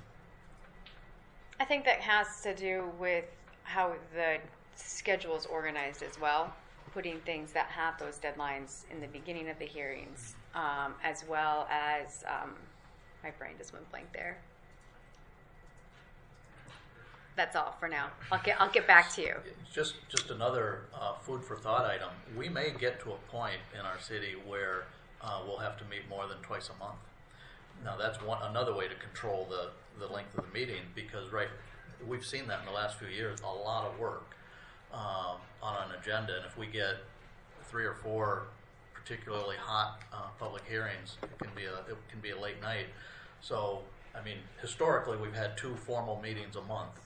I think that has to do with how the schedule is organized as well, putting things that have those deadlines in the beginning of the hearings, as well as my brain just went blank there. That's all for now. I'll get back to you. Just another food for thought item. We may get to a point in our city where we'll have to meet more than twice a month. Now that's another way to control the length of the meeting, because we've seen that in the last few years, a lot of work on an agenda, and if we get 3 or 4 particularly hot public hearings, it can be a late night. So I mean, historically we've had 2 formal meetings a month.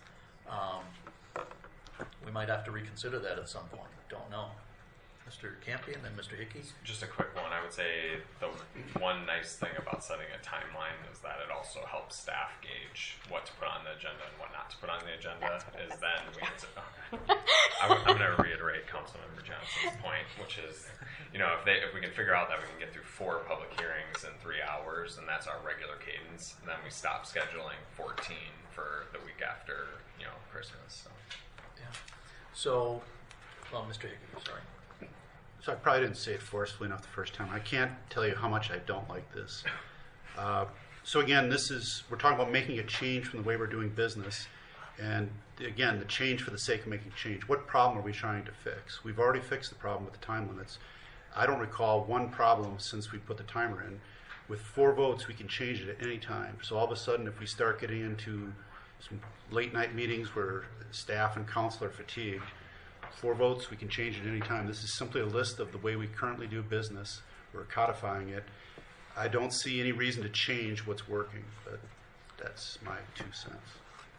We might have to reconsider that at some point. Don't know. Mr. Campy and then Mr. Hickey. Just a quick one. I would say the one nice thing about setting a timeline is that it also helps staff gauge what to put on the agenda and what not to put on the agenda. Is then we get to, I'm going to reiterate Councilmember Johnson's point, which is, if we can figure out that we can get through 4 public hearings in 3 hours, and that's our regular cadence, then we stop scheduling 14 for the week after, Christmas. So. Yeah. So, well, Mr. Hickey, sorry. So I probably didn't say it forcefully enough the first time. I can't tell you how much I don't like this. So again, we're talking about making a change from the way we're doing business. And again, the change for the sake of making change. What problem are we trying to fix? We've already fixed the problem with the time limits. I don't recall one problem since we put the timer in. With 4 votes, we can change it at any time. So all of a sudden, if we start getting into some late night meetings where staff and council are fatigued, 4 votes, we can change it any time. This is simply a list of the way we currently do business. We're codifying it. I don't see any reason to change what's working, but that's my 2 cents.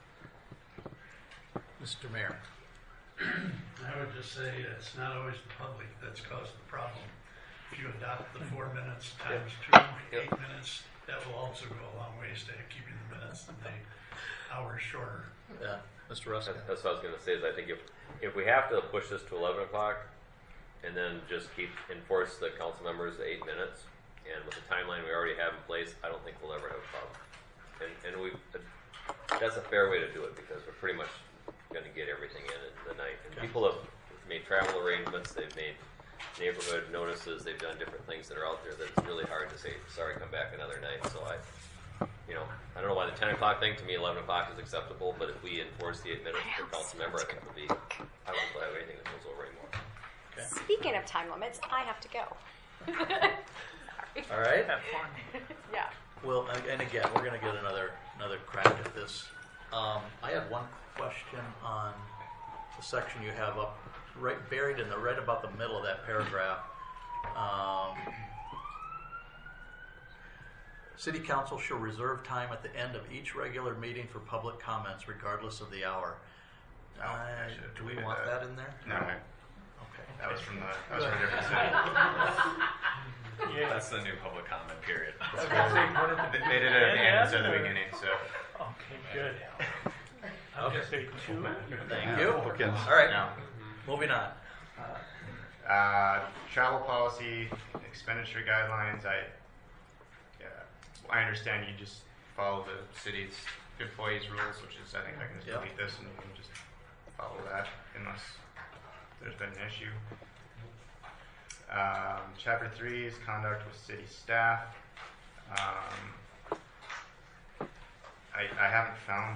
Mr. Mayor. I would just say it's not always the public that's caused the problem. If you adopt the 4 minutes times 2, 8 minutes, that will also go a long ways to keeping the minutes and the hours shorter. Yeah, Mr. Ruska. That's what I was going to say. Is I think if we have to push this to 11 o'clock, and then just enforce the council members to 8 minutes, and with the timeline we already have in place, I don't think we'll ever have a problem. And that's a fair way to do it, because we're pretty much going to get everything in the night. And people have made travel arrangements, they've made neighborhood notices, they've done different things that are out there that it's really hard to say, sorry, come back another night. So I don't know why the 10 o'clock thing, to me 11 o'clock is acceptable, but if we enforce the 8 minutes per council member, I think I won't have anything that goes over anymore. Okay. Speaking of time limits, I have to go. All right. Have fun. Yeah. Well, and again, we're going to get another crack at this. I have one question on the section you have up, right buried in the right about the middle of that paragraph. City Council shall reserve time at the end of each regular meeting for public comments regardless of the hour. I should have Do we deleted want that. that in there? No, Okay. that was from a different city. That's the new public comment period. They did it at the end instead of the beginning, so. Okay, good. I'll just say 2. Thank Yeah, you. bookends. All right, No. moving on. Travel policy, expenditure guidelines. I understand you just follow the city's employees' rules, which is I think I can just Yep. delete this and you can just follow that unless there's been an issue. Chapter 3 is conduct with city staff. I haven't found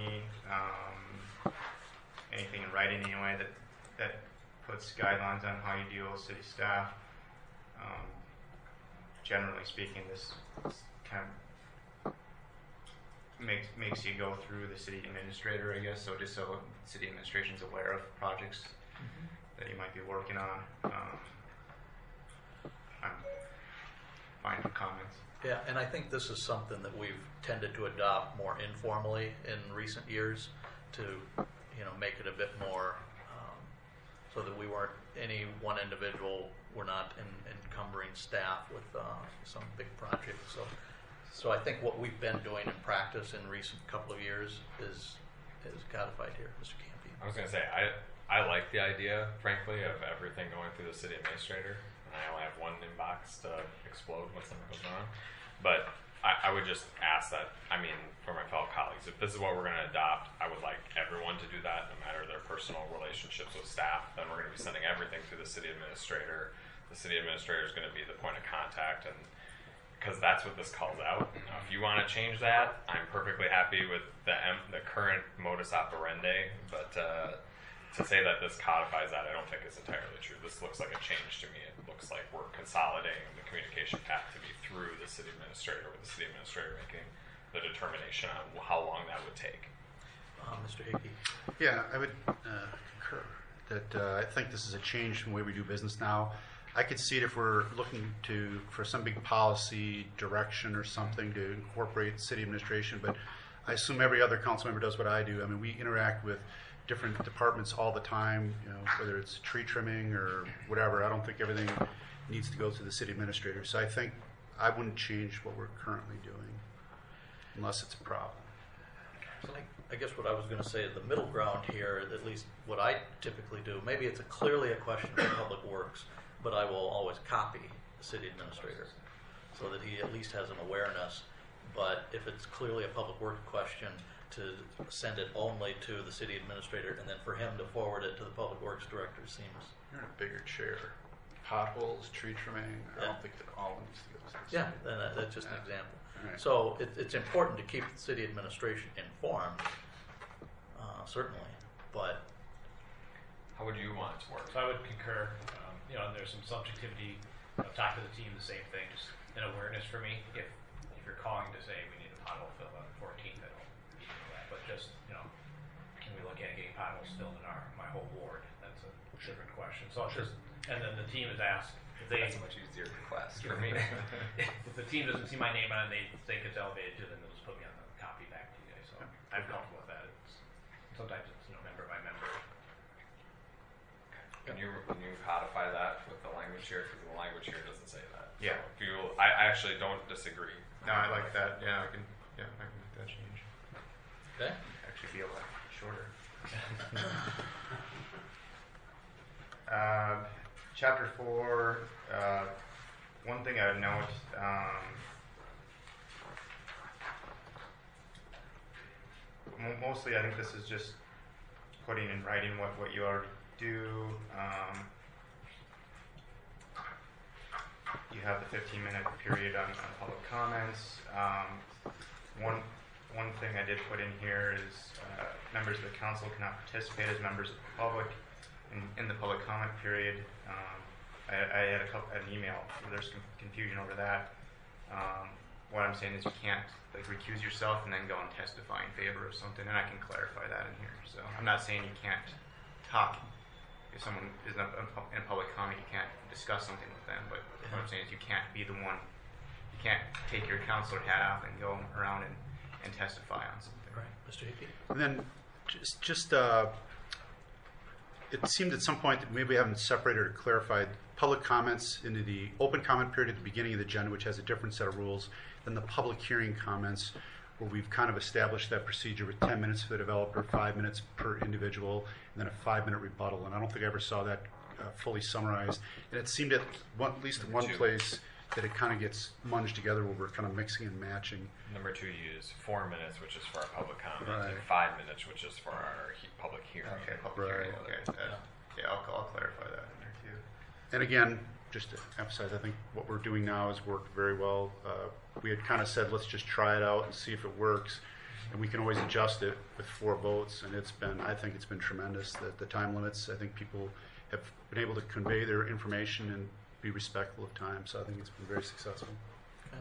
anything in writing anyway that puts guidelines on how you deal with city staff. Generally speaking, this kind of makes you go through the city administrator, I guess. So just so city administration's aware of projects that you might be working on. I'm fine for comments. Yeah, and I think this is something that we've tended to adopt more informally in recent years to, make it a bit more, so that we weren't, any one individual, we're not encumbering staff with some big project. So I think what we've been doing in practice in recent couple of years is codified here, Mr. Campy. I was going to say, I like the idea, frankly, of everything going through the city administrator. And I only have one inbox to explode when something goes wrong. But I would just ask that, for my fellow colleagues, if this is what we're going to adopt, I would like everyone to do that, no matter their personal relationships with staff. Then we're going to be sending everything through the city administrator. The city administrator is going to be the point of contact, and because that's what this calls out. Now, if you want to change that, I'm perfectly happy with the current modus operandi, but to say that this codifies that, I don't think is entirely true. This looks like a change to me. It looks like we're consolidating the communication path to be through the city administrator, with the city administrator making the determination on how long that would take. Mr. Hickey. Yeah, I would concur that I think this is a change from the way we do business now. I could see it if we're looking for some big policy direction or something to incorporate city administration, but I assume every other council member does what I do. We interact with different departments all the time, whether it's tree trimming or whatever. I don't think everything needs to go through the city administrator. So I think I wouldn't change what we're currently doing unless it's a problem. I guess what I was going to say is the middle ground here, at least what I typically do, maybe it's clearly a question for Public Works, but I will always copy the city administrator so that he at least has an awareness. But if it's clearly a Public Works question, to send it only to the city administrator and then for him to forward it to the Public Works director seems... You're in a bigger chair. Potholes, tree trimming, I don't think that all needs to go to the city. Yeah, then that's just an example. Right. So it's important to keep the city administration informed, certainly, but... How would you want it to work? So I would concur. And there's some subjectivity. I've talked to the team, the same thing, just an awareness for me. If you're calling to say we need a pothole fill on the 14th, I don't need to know that. But just, can we look at getting potholes filled in my whole ward? That's a different question. So it's just, and then the team is asked if they... That's a much easier request for me. If the team doesn't see my name on it, they think it's elevated to them, they'll just put me on the copy back to you guys. So I'm comfortable with that. Sometimes it's member by member. Can you codify that with the language here? Because the language here doesn't say that. Yeah. So I actually don't disagree. No, I like that. Yeah, I can make that change. Okay. Actually be a lot shorter. Chapter 4, one thing I would note, mostly I think this is just putting in writing what you already do. You have the 15-minute period on public comments. One thing I did put in here is members of the council cannot participate as members of the public in the public comment period. I had an email where there's some confusion over that. What I'm saying is you can't recuse yourself and then go and testify in favor of something, and I can clarify that in here. So I'm not saying you can't talk if someone is in a public comment, you can't discuss something with them. But what I'm saying is you can't be the one, you can't take your counselor hat off and go around and testify on something. Right. Mr. Hickey? And then it seemed at some point that maybe we haven't separated or clarified public comments into the open comment period at the beginning of the agenda, which has a different set of rules, than the public hearing comments, where we've kind of established that procedure with 10 minutes for the developer, 5 minutes per individual, and then a 5-minute rebuttal. And I don't think I ever saw that fully summarized. And it seemed at least in one place that it kind of gets munged together where we're kind of mixing and matching. Number 2, you use 4 minutes, which is for our public comment, Right. and 5 minutes, which is for our public hearing. Okay, public hearing. Right. Okay. Yeah, I'll clarify that in there too. And again, just to emphasize, I think what we're doing now has worked very well. We had kind of said, let's just try it out and see if it works. And we can always adjust it with 4 votes. And I think it's been tremendous. The time limits, I think people have been able to convey their information and be respectful of time. So I think it's been very successful. Okay.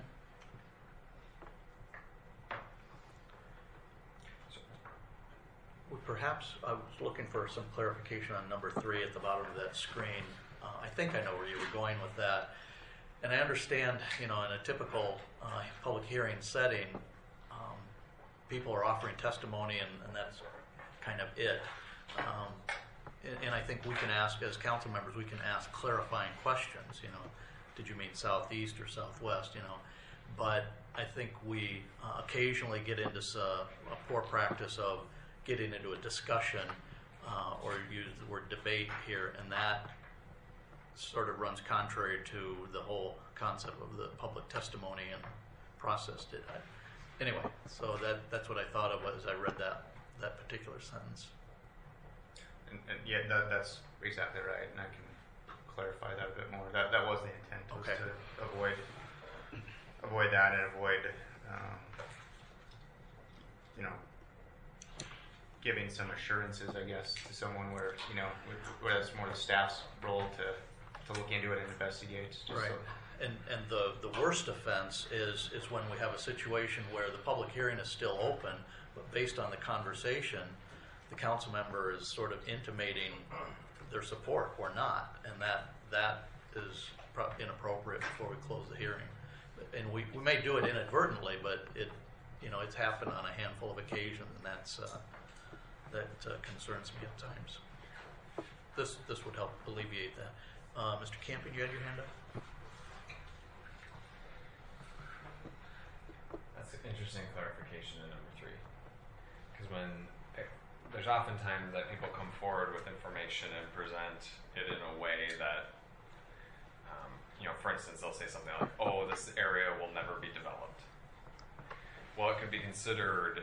Perhaps I was looking for some clarification on number 3 at the bottom of that screen. I think I know where you were going with that. And I understand, in a typical public hearing setting, people are offering testimony and that's kind of it. And I think we can ask, as council members, we can ask clarifying questions, did you mean southeast or southwest, But I think we occasionally get into a poor practice of getting into a discussion or use the word debate here, and that sort of runs contrary to the whole concept of the public testimony and process. Anyway, so that's what I thought of as I read that particular sentence. And yeah, that's exactly right, and I can clarify that a bit more. That was the intent, was Okay. to avoid that and avoid, giving some assurances, I guess, to someone where where it's more the staff's role to look into it and investigate. Just Right. so- And the worst offense is when we have a situation where the public hearing is still open, but based on the conversation, the council member is sort of intimating their support or not, and that is inappropriate before we close the hearing. And we may do it inadvertently, but it's happened on a handful of occasions, and that concerns me at times. This would help alleviate that. Mr. Campion, you had your hand up? That's an interesting clarification in number 3. Because there's oftentimes that people come forward with information and present it in a way that, for instance, they'll say something like, oh, this area will never be developed. Well, it could be considered,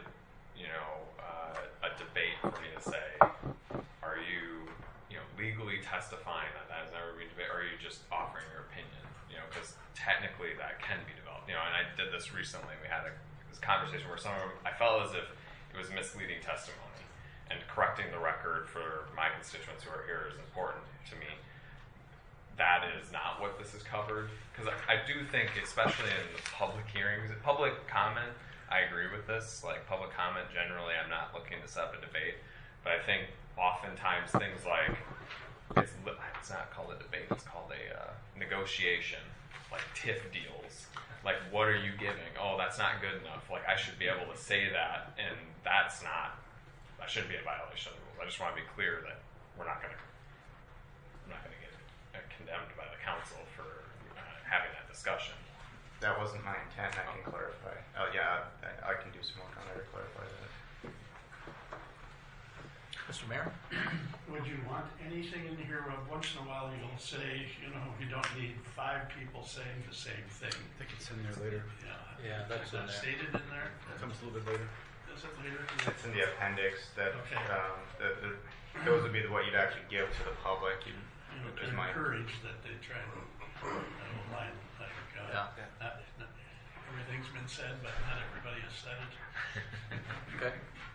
a debate for me to say, are you, legally testifying that has never been debated, or are you just offering your opinion? Because technically that can be developed. And I did this recently. We had this conversation where I felt as if it was misleading testimony, and correcting the record for my constituents who are here is important to me. That is not what this is covered, because I do think, especially in the public hearings, public comment, I agree with this. Like public comment, generally, I'm not looking to set up a debate, but I think oftentimes things like it's not called a debate; it's called a negotiation, like TIF deals. Like, what are you giving? Oh, that's not good enough. Like, I should be able to say that, and that shouldn't be a violation of the rules. I just want to be clear that I'm not going to get condemned by the council for having that discussion. That wasn't my intent. I can clarify. Oh yeah, I can do some work on that to clarify that. Mr. Mayor? Would you want anything in here where once in a while you'll say, you don't need 5 people saying the same thing? I think it's in there later. Yeah, that's in there. Stated in there? It comes a little bit later. Is it later? It's in the appendix that Okay. those would be what you'd actually give to the public. To is my- encourage that they try to, line like, everything's been said, but not everybody has said it. Okay.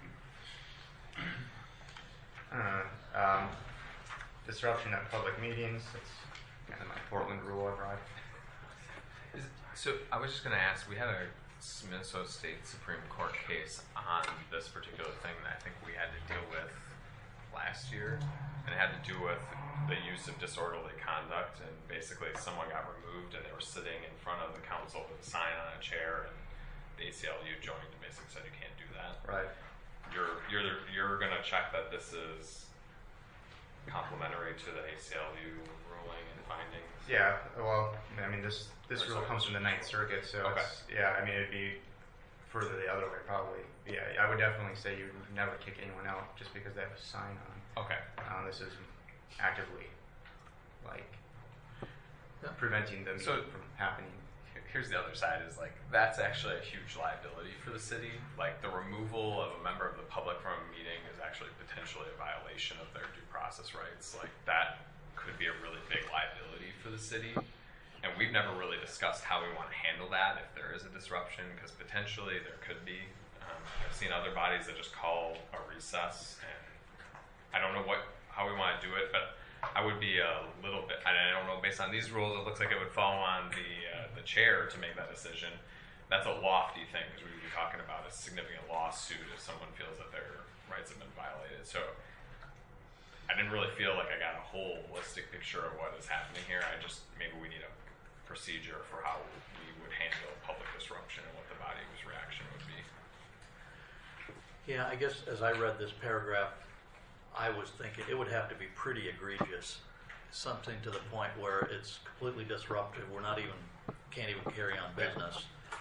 Disruption at public meetings. That's kind of my Portland rule I drive. So I was just going to ask, we had a Minnesota State Supreme Court case on this particular thing that I think we had to deal with last year, and it had to do with the use of disorderly conduct. And basically, someone got removed, and they were sitting in front of the council with a sign on a chair, and the ACLU joined and basically said you can't do that. Right. You're going to check that this is complementary to the ACLU ruling and findings. Yeah, well, I mean, this Or rule so comes it's- from the Ninth Circuit, so Okay. it's, yeah, I mean, it'd be further the other way, probably. Yeah, I would definitely say you would never kick anyone out just because they have a sign on. Okay. This is actively, like, Yeah. preventing them So- from happening. Here's the other side is like that's actually a huge liability for the city. Like the removal of a member of the public from a meeting is actually potentially a violation of their due process rights. Like that could be a really big liability for the city. And we've never really discussed how we want to handle that if there is a disruption, because potentially there could be. I've seen other bodies that just call a recess, and I don't know how we want to do it, but I would be a little bit. I don't know. Based on these rules, it looks like it would fall on the chair to make that decision. That's a lofty thing because we would be talking about a significant lawsuit if someone feels that their rights have been violated. So I didn't really feel like I got a holistic picture of what is happening here. Maybe we need a procedure for how we would handle public disruption and what the body's reaction would be. Yeah, I guess as I read this paragraph, I was thinking it would have to be pretty egregious, something to the point where it's completely disruptive. Can't even carry on business.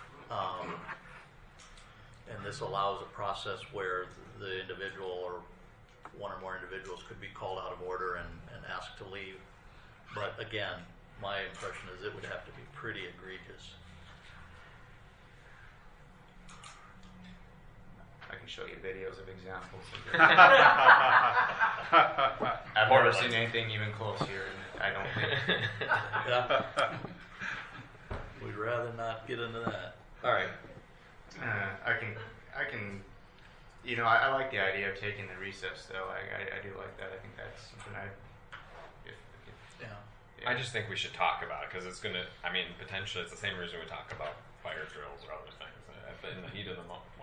And this allows a process where the individual or one or more individuals could be called out of order and asked to leave. But again, my impression is it would have to be pretty egregious. I can show you videos of examples. I've never Portland. seen anything even close here, and I don't think. Yeah. We'd rather not get into that. All right. I can, you know, I like the idea of taking the recess, though. I do like that. I think that's something Yeah. I just think we should talk about it because it's going to, potentially it's the same reason we talk about fire drills or other things. In the heat of the moment,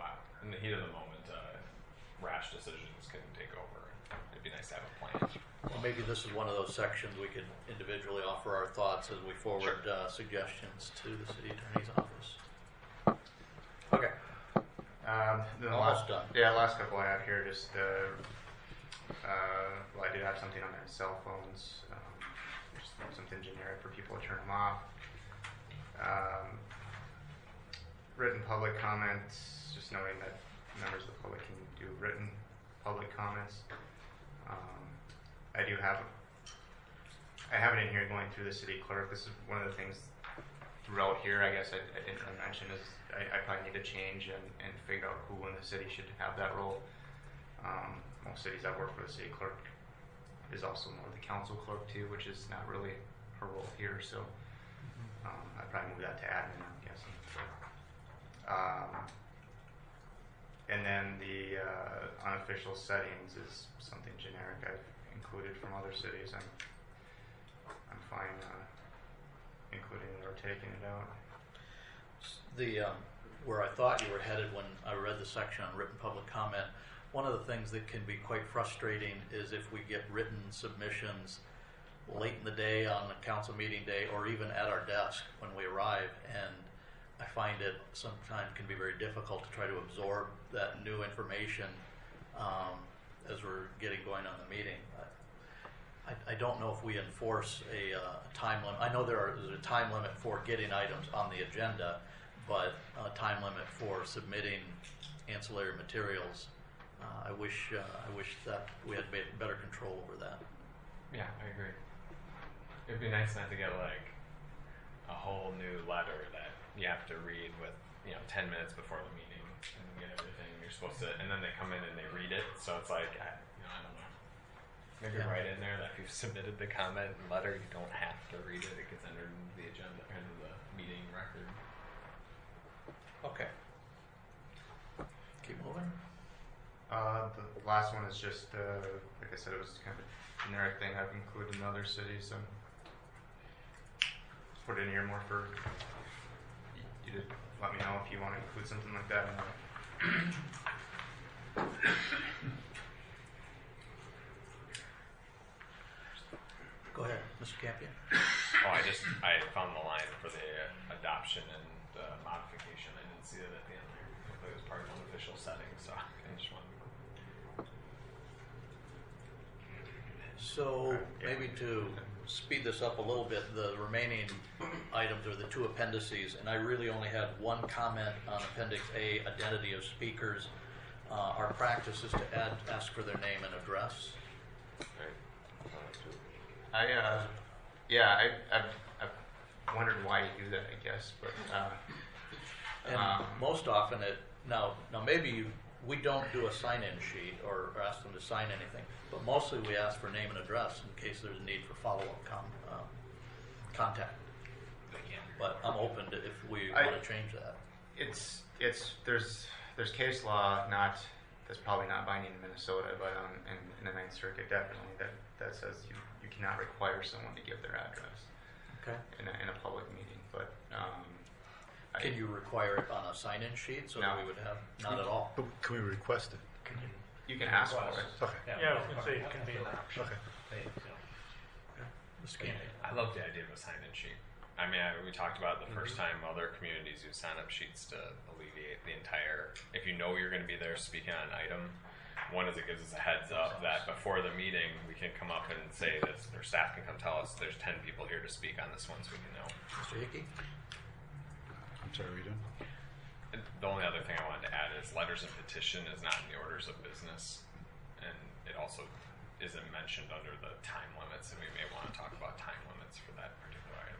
rash decisions can take over. It'd be nice to have a plan. Well, maybe this is one of those sections we could individually offer our thoughts as we forward suggestions to the city attorney's office. Okay. Almost done. Yeah, last couple I have here, just, well, I did have something on their cell phones, just something generic for people to turn them off. Written public comments, just knowing that members of the public can do written public comments. I have it in here going through the city clerk. This is one of the things throughout here, I guess I didn't really mention, is I probably need to change and figure out who in the city should have that role. Most cities that work for the city clerk is also more the council clerk too, which is not really her role here, so I'd probably move that to admin, I'm guessing. And then the unofficial settings is something generic I've included from other cities. I'm fine including it or taking it out. Where I thought you were headed when I read the section on written public comment, one of the things that can be quite frustrating is if we get written submissions late in the day on the council meeting day or even at our desk when we arrive, and I find it sometimes can be very difficult to try to absorb that new information as we're getting going on the meeting. I don't know if we enforce a time limit. I know there's a time limit for getting items on the agenda, but a time limit for submitting ancillary materials. I wish that we had better control over that. Yeah, I agree. It'd be nice not to get like a whole new letter that you have to read with 10 minutes before the meeting and get everything you're supposed to, and then they come in and they read it. So it's like I don't know. Maybe write in there that if you've submitted the comment letter, you don't have to read it. It gets entered into the agenda, into the meeting record. Okay. Keep moving. The last one is just, like I said, it was kind of a generic thing I've included in other cities. Put it in here more for you to let me know if you want to include something like that in there. Campion? Oh, I found the line for the adoption and modification. I didn't see it at the end there. It was part of an official setting, so I just wanted to. So maybe to speed this up a little bit, the remaining items are the two appendices, and I really only had one comment on Appendix A, identity of speakers. Our practice is to ask for their name and address. I've wondered why you do that, I guess, but And most often now maybe we don't do a sign-in sheet or ask them to sign anything, but mostly we ask for name and address in case there's a need for follow-up contact. But I'm open to if we want to change that. There's case law that's probably not binding in Minnesota, but in the Ninth Circuit definitely that says you cannot require someone to give their address in a public meeting. But can you require it on a sign-in sheet so No. that we would have not at all? But can we request it? you can ask for it. Okay. Yeah, I was gonna say it can be an option. Okay. Mr. Campion. I love the idea of a sign-in sheet. I mean, we talked about the first time other communities use sign-up sheets to alleviate the entire. If you know you're going to be there speaking on an item, one is it gives us a heads up that before the meeting we can come up and say that their staff can come tell us there's 10 people here to speak on this one, so we can know. Mr. Hickey? I'm sorry, what are you doing? And the only other thing I wanted to add is letters of petition is not in the orders of business, and it also isn't mentioned under the time limits, and we may want to talk about time limits for that particular item.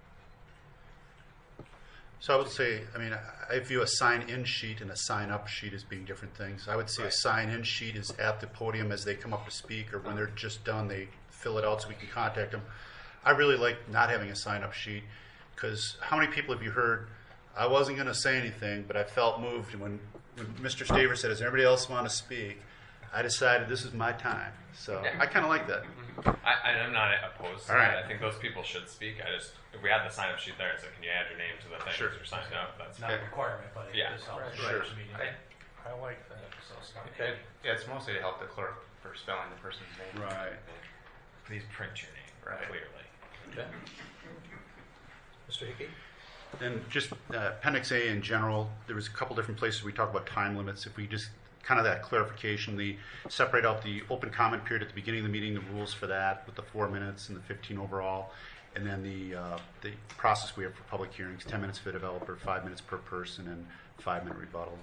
So I would say, I mean, I view a sign-in sheet and a sign-up sheet as being different things. I would say a sign-in sheet is at the podium as they come up to speak, or when they're just done, they fill it out so we can contact them. I really like not having a sign-up sheet, because how many people have you heard, I wasn't going to say anything, but I felt moved, and when Mr. Staver said, does anybody else want to speak, I decided this is my time. So I kind of like that. I'm not opposed to All right. that. I think those people should speak. If we had the sign-up sheet there, it's like, can you add your name to the thing? Sure. You're signed up. That's Not a requirement, but it Yeah. does help. Sure. I like that. Okay. Yeah, it's mostly to help the clerk for spelling the person's name. Right. Please print your name clearly. Okay. Mr. Hickey? And just Appendix A in general, there was a couple different places we talk about time limits. If we just kind of that clarification, separate out the open comment period at the beginning of the meeting, the rules for that with the 4 minutes and the 15 overall, and then the process we have for public hearings, 10 minutes for the developer, 5 minutes per person, and 5-minute rebuttal.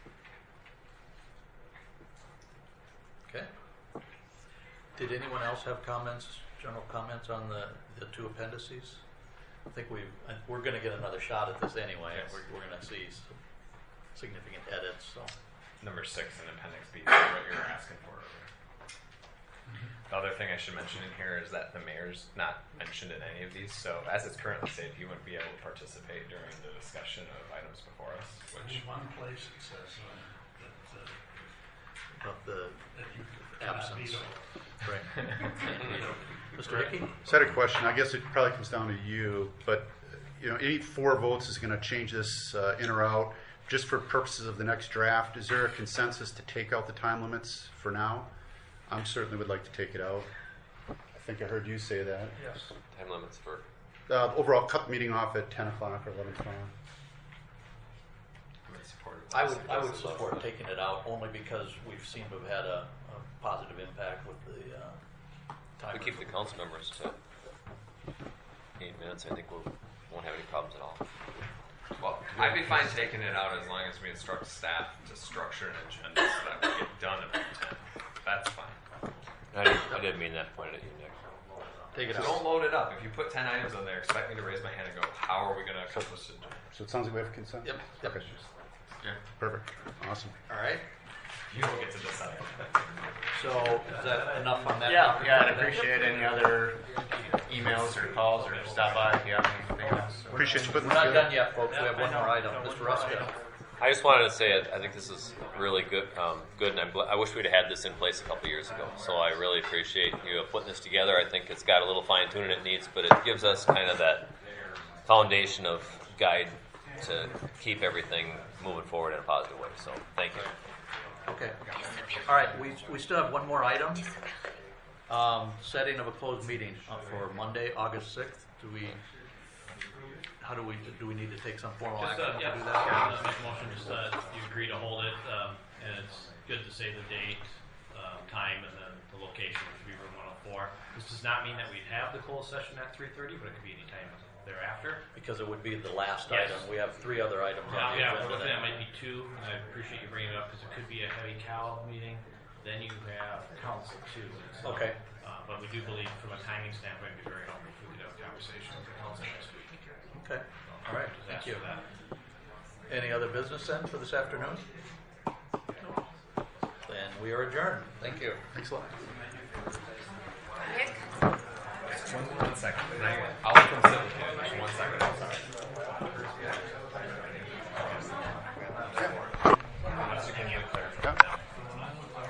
Okay. Did anyone else have comments, general comments on the two appendices? I think we're going to get another shot at this anyway. Yes. We're going to see some significant edits. So Number 6 in Appendix B is what you were asking for earlier. The other thing I should mention in here is that the mayor's not mentioned in any of these. So as it's currently stated, he wouldn't be able to participate during the discussion of items before us. There's one place it says of the that you cannot absence. veto. Right. Mr. Hickey? So I had a question. I guess it probably comes down to you, but any 4 votes is going to change this in or out. Just for purposes of the next draft, is there a consensus to take out the time limits for now? I certainly would like to take it out. I think I heard you say that. Yes. Time limits for. Overall, cut the meeting off at 10 o'clock or 11 o'clock. I'm in support of I this. would support taking it out only because we've seemed to have had a positive impact with the timer. We keep the council members to 8 minutes. I think we won't have any problems at all. Well, I'd be fine taking it out as long as we instruct staff to structure an agenda so that we get done at 10. That's fine. I didn't mean that pointed at you, Nick. Take it So out. don't load it up. If you put 10 items on there, expect me to raise my hand and go, how are we going to accomplish it? So it sounds like we have a consensus? Yep. Okay. Yeah. Perfect. Awesome. All right. You don't get to decide. So is that enough on that? Yeah, topic? I'd appreciate any other emails or calls or stop by if you have anything else. Appreciate you putting We're this not together. done yet, folks. We have one more item. Mr. Ruska. I just wanted to say I think this is really good, and I wish we'd have had this in place a couple years ago. So I really appreciate you putting this together. I think it's got a little fine tuning it needs, but it gives us kind of that foundation of guide to keep everything moving forward in a positive way. So thank you. Okay. All right. We still have one more item. Setting of a closed meeting for Monday, August 6th. Do we need to take some formal Just, action yeah, to do that? make a motion, just, you agree to hold it, and it's good to say the date, time, and then the location, which would be room 104. This does not mean that we'd have the closed session at 3:30, but it could be any time thereafter. Because it would be the last Yes. item. We have 3 other items on the Yeah, agenda. we're looking at then. might be 2, and I appreciate you bringing it up, because it could be a heavy Cal meeting, then you have council too. and so, Okay. But we do believe, from a timing standpoint, it'd be very helpful if we could have a conversation with the council next week. Okay. All right. Just Thank ask you. for that. Any other business then for this afternoon? Then we are adjourned. Thank you. Thanks a lot. One second. I'll come sit with you. Just 1 second. I'm sorry.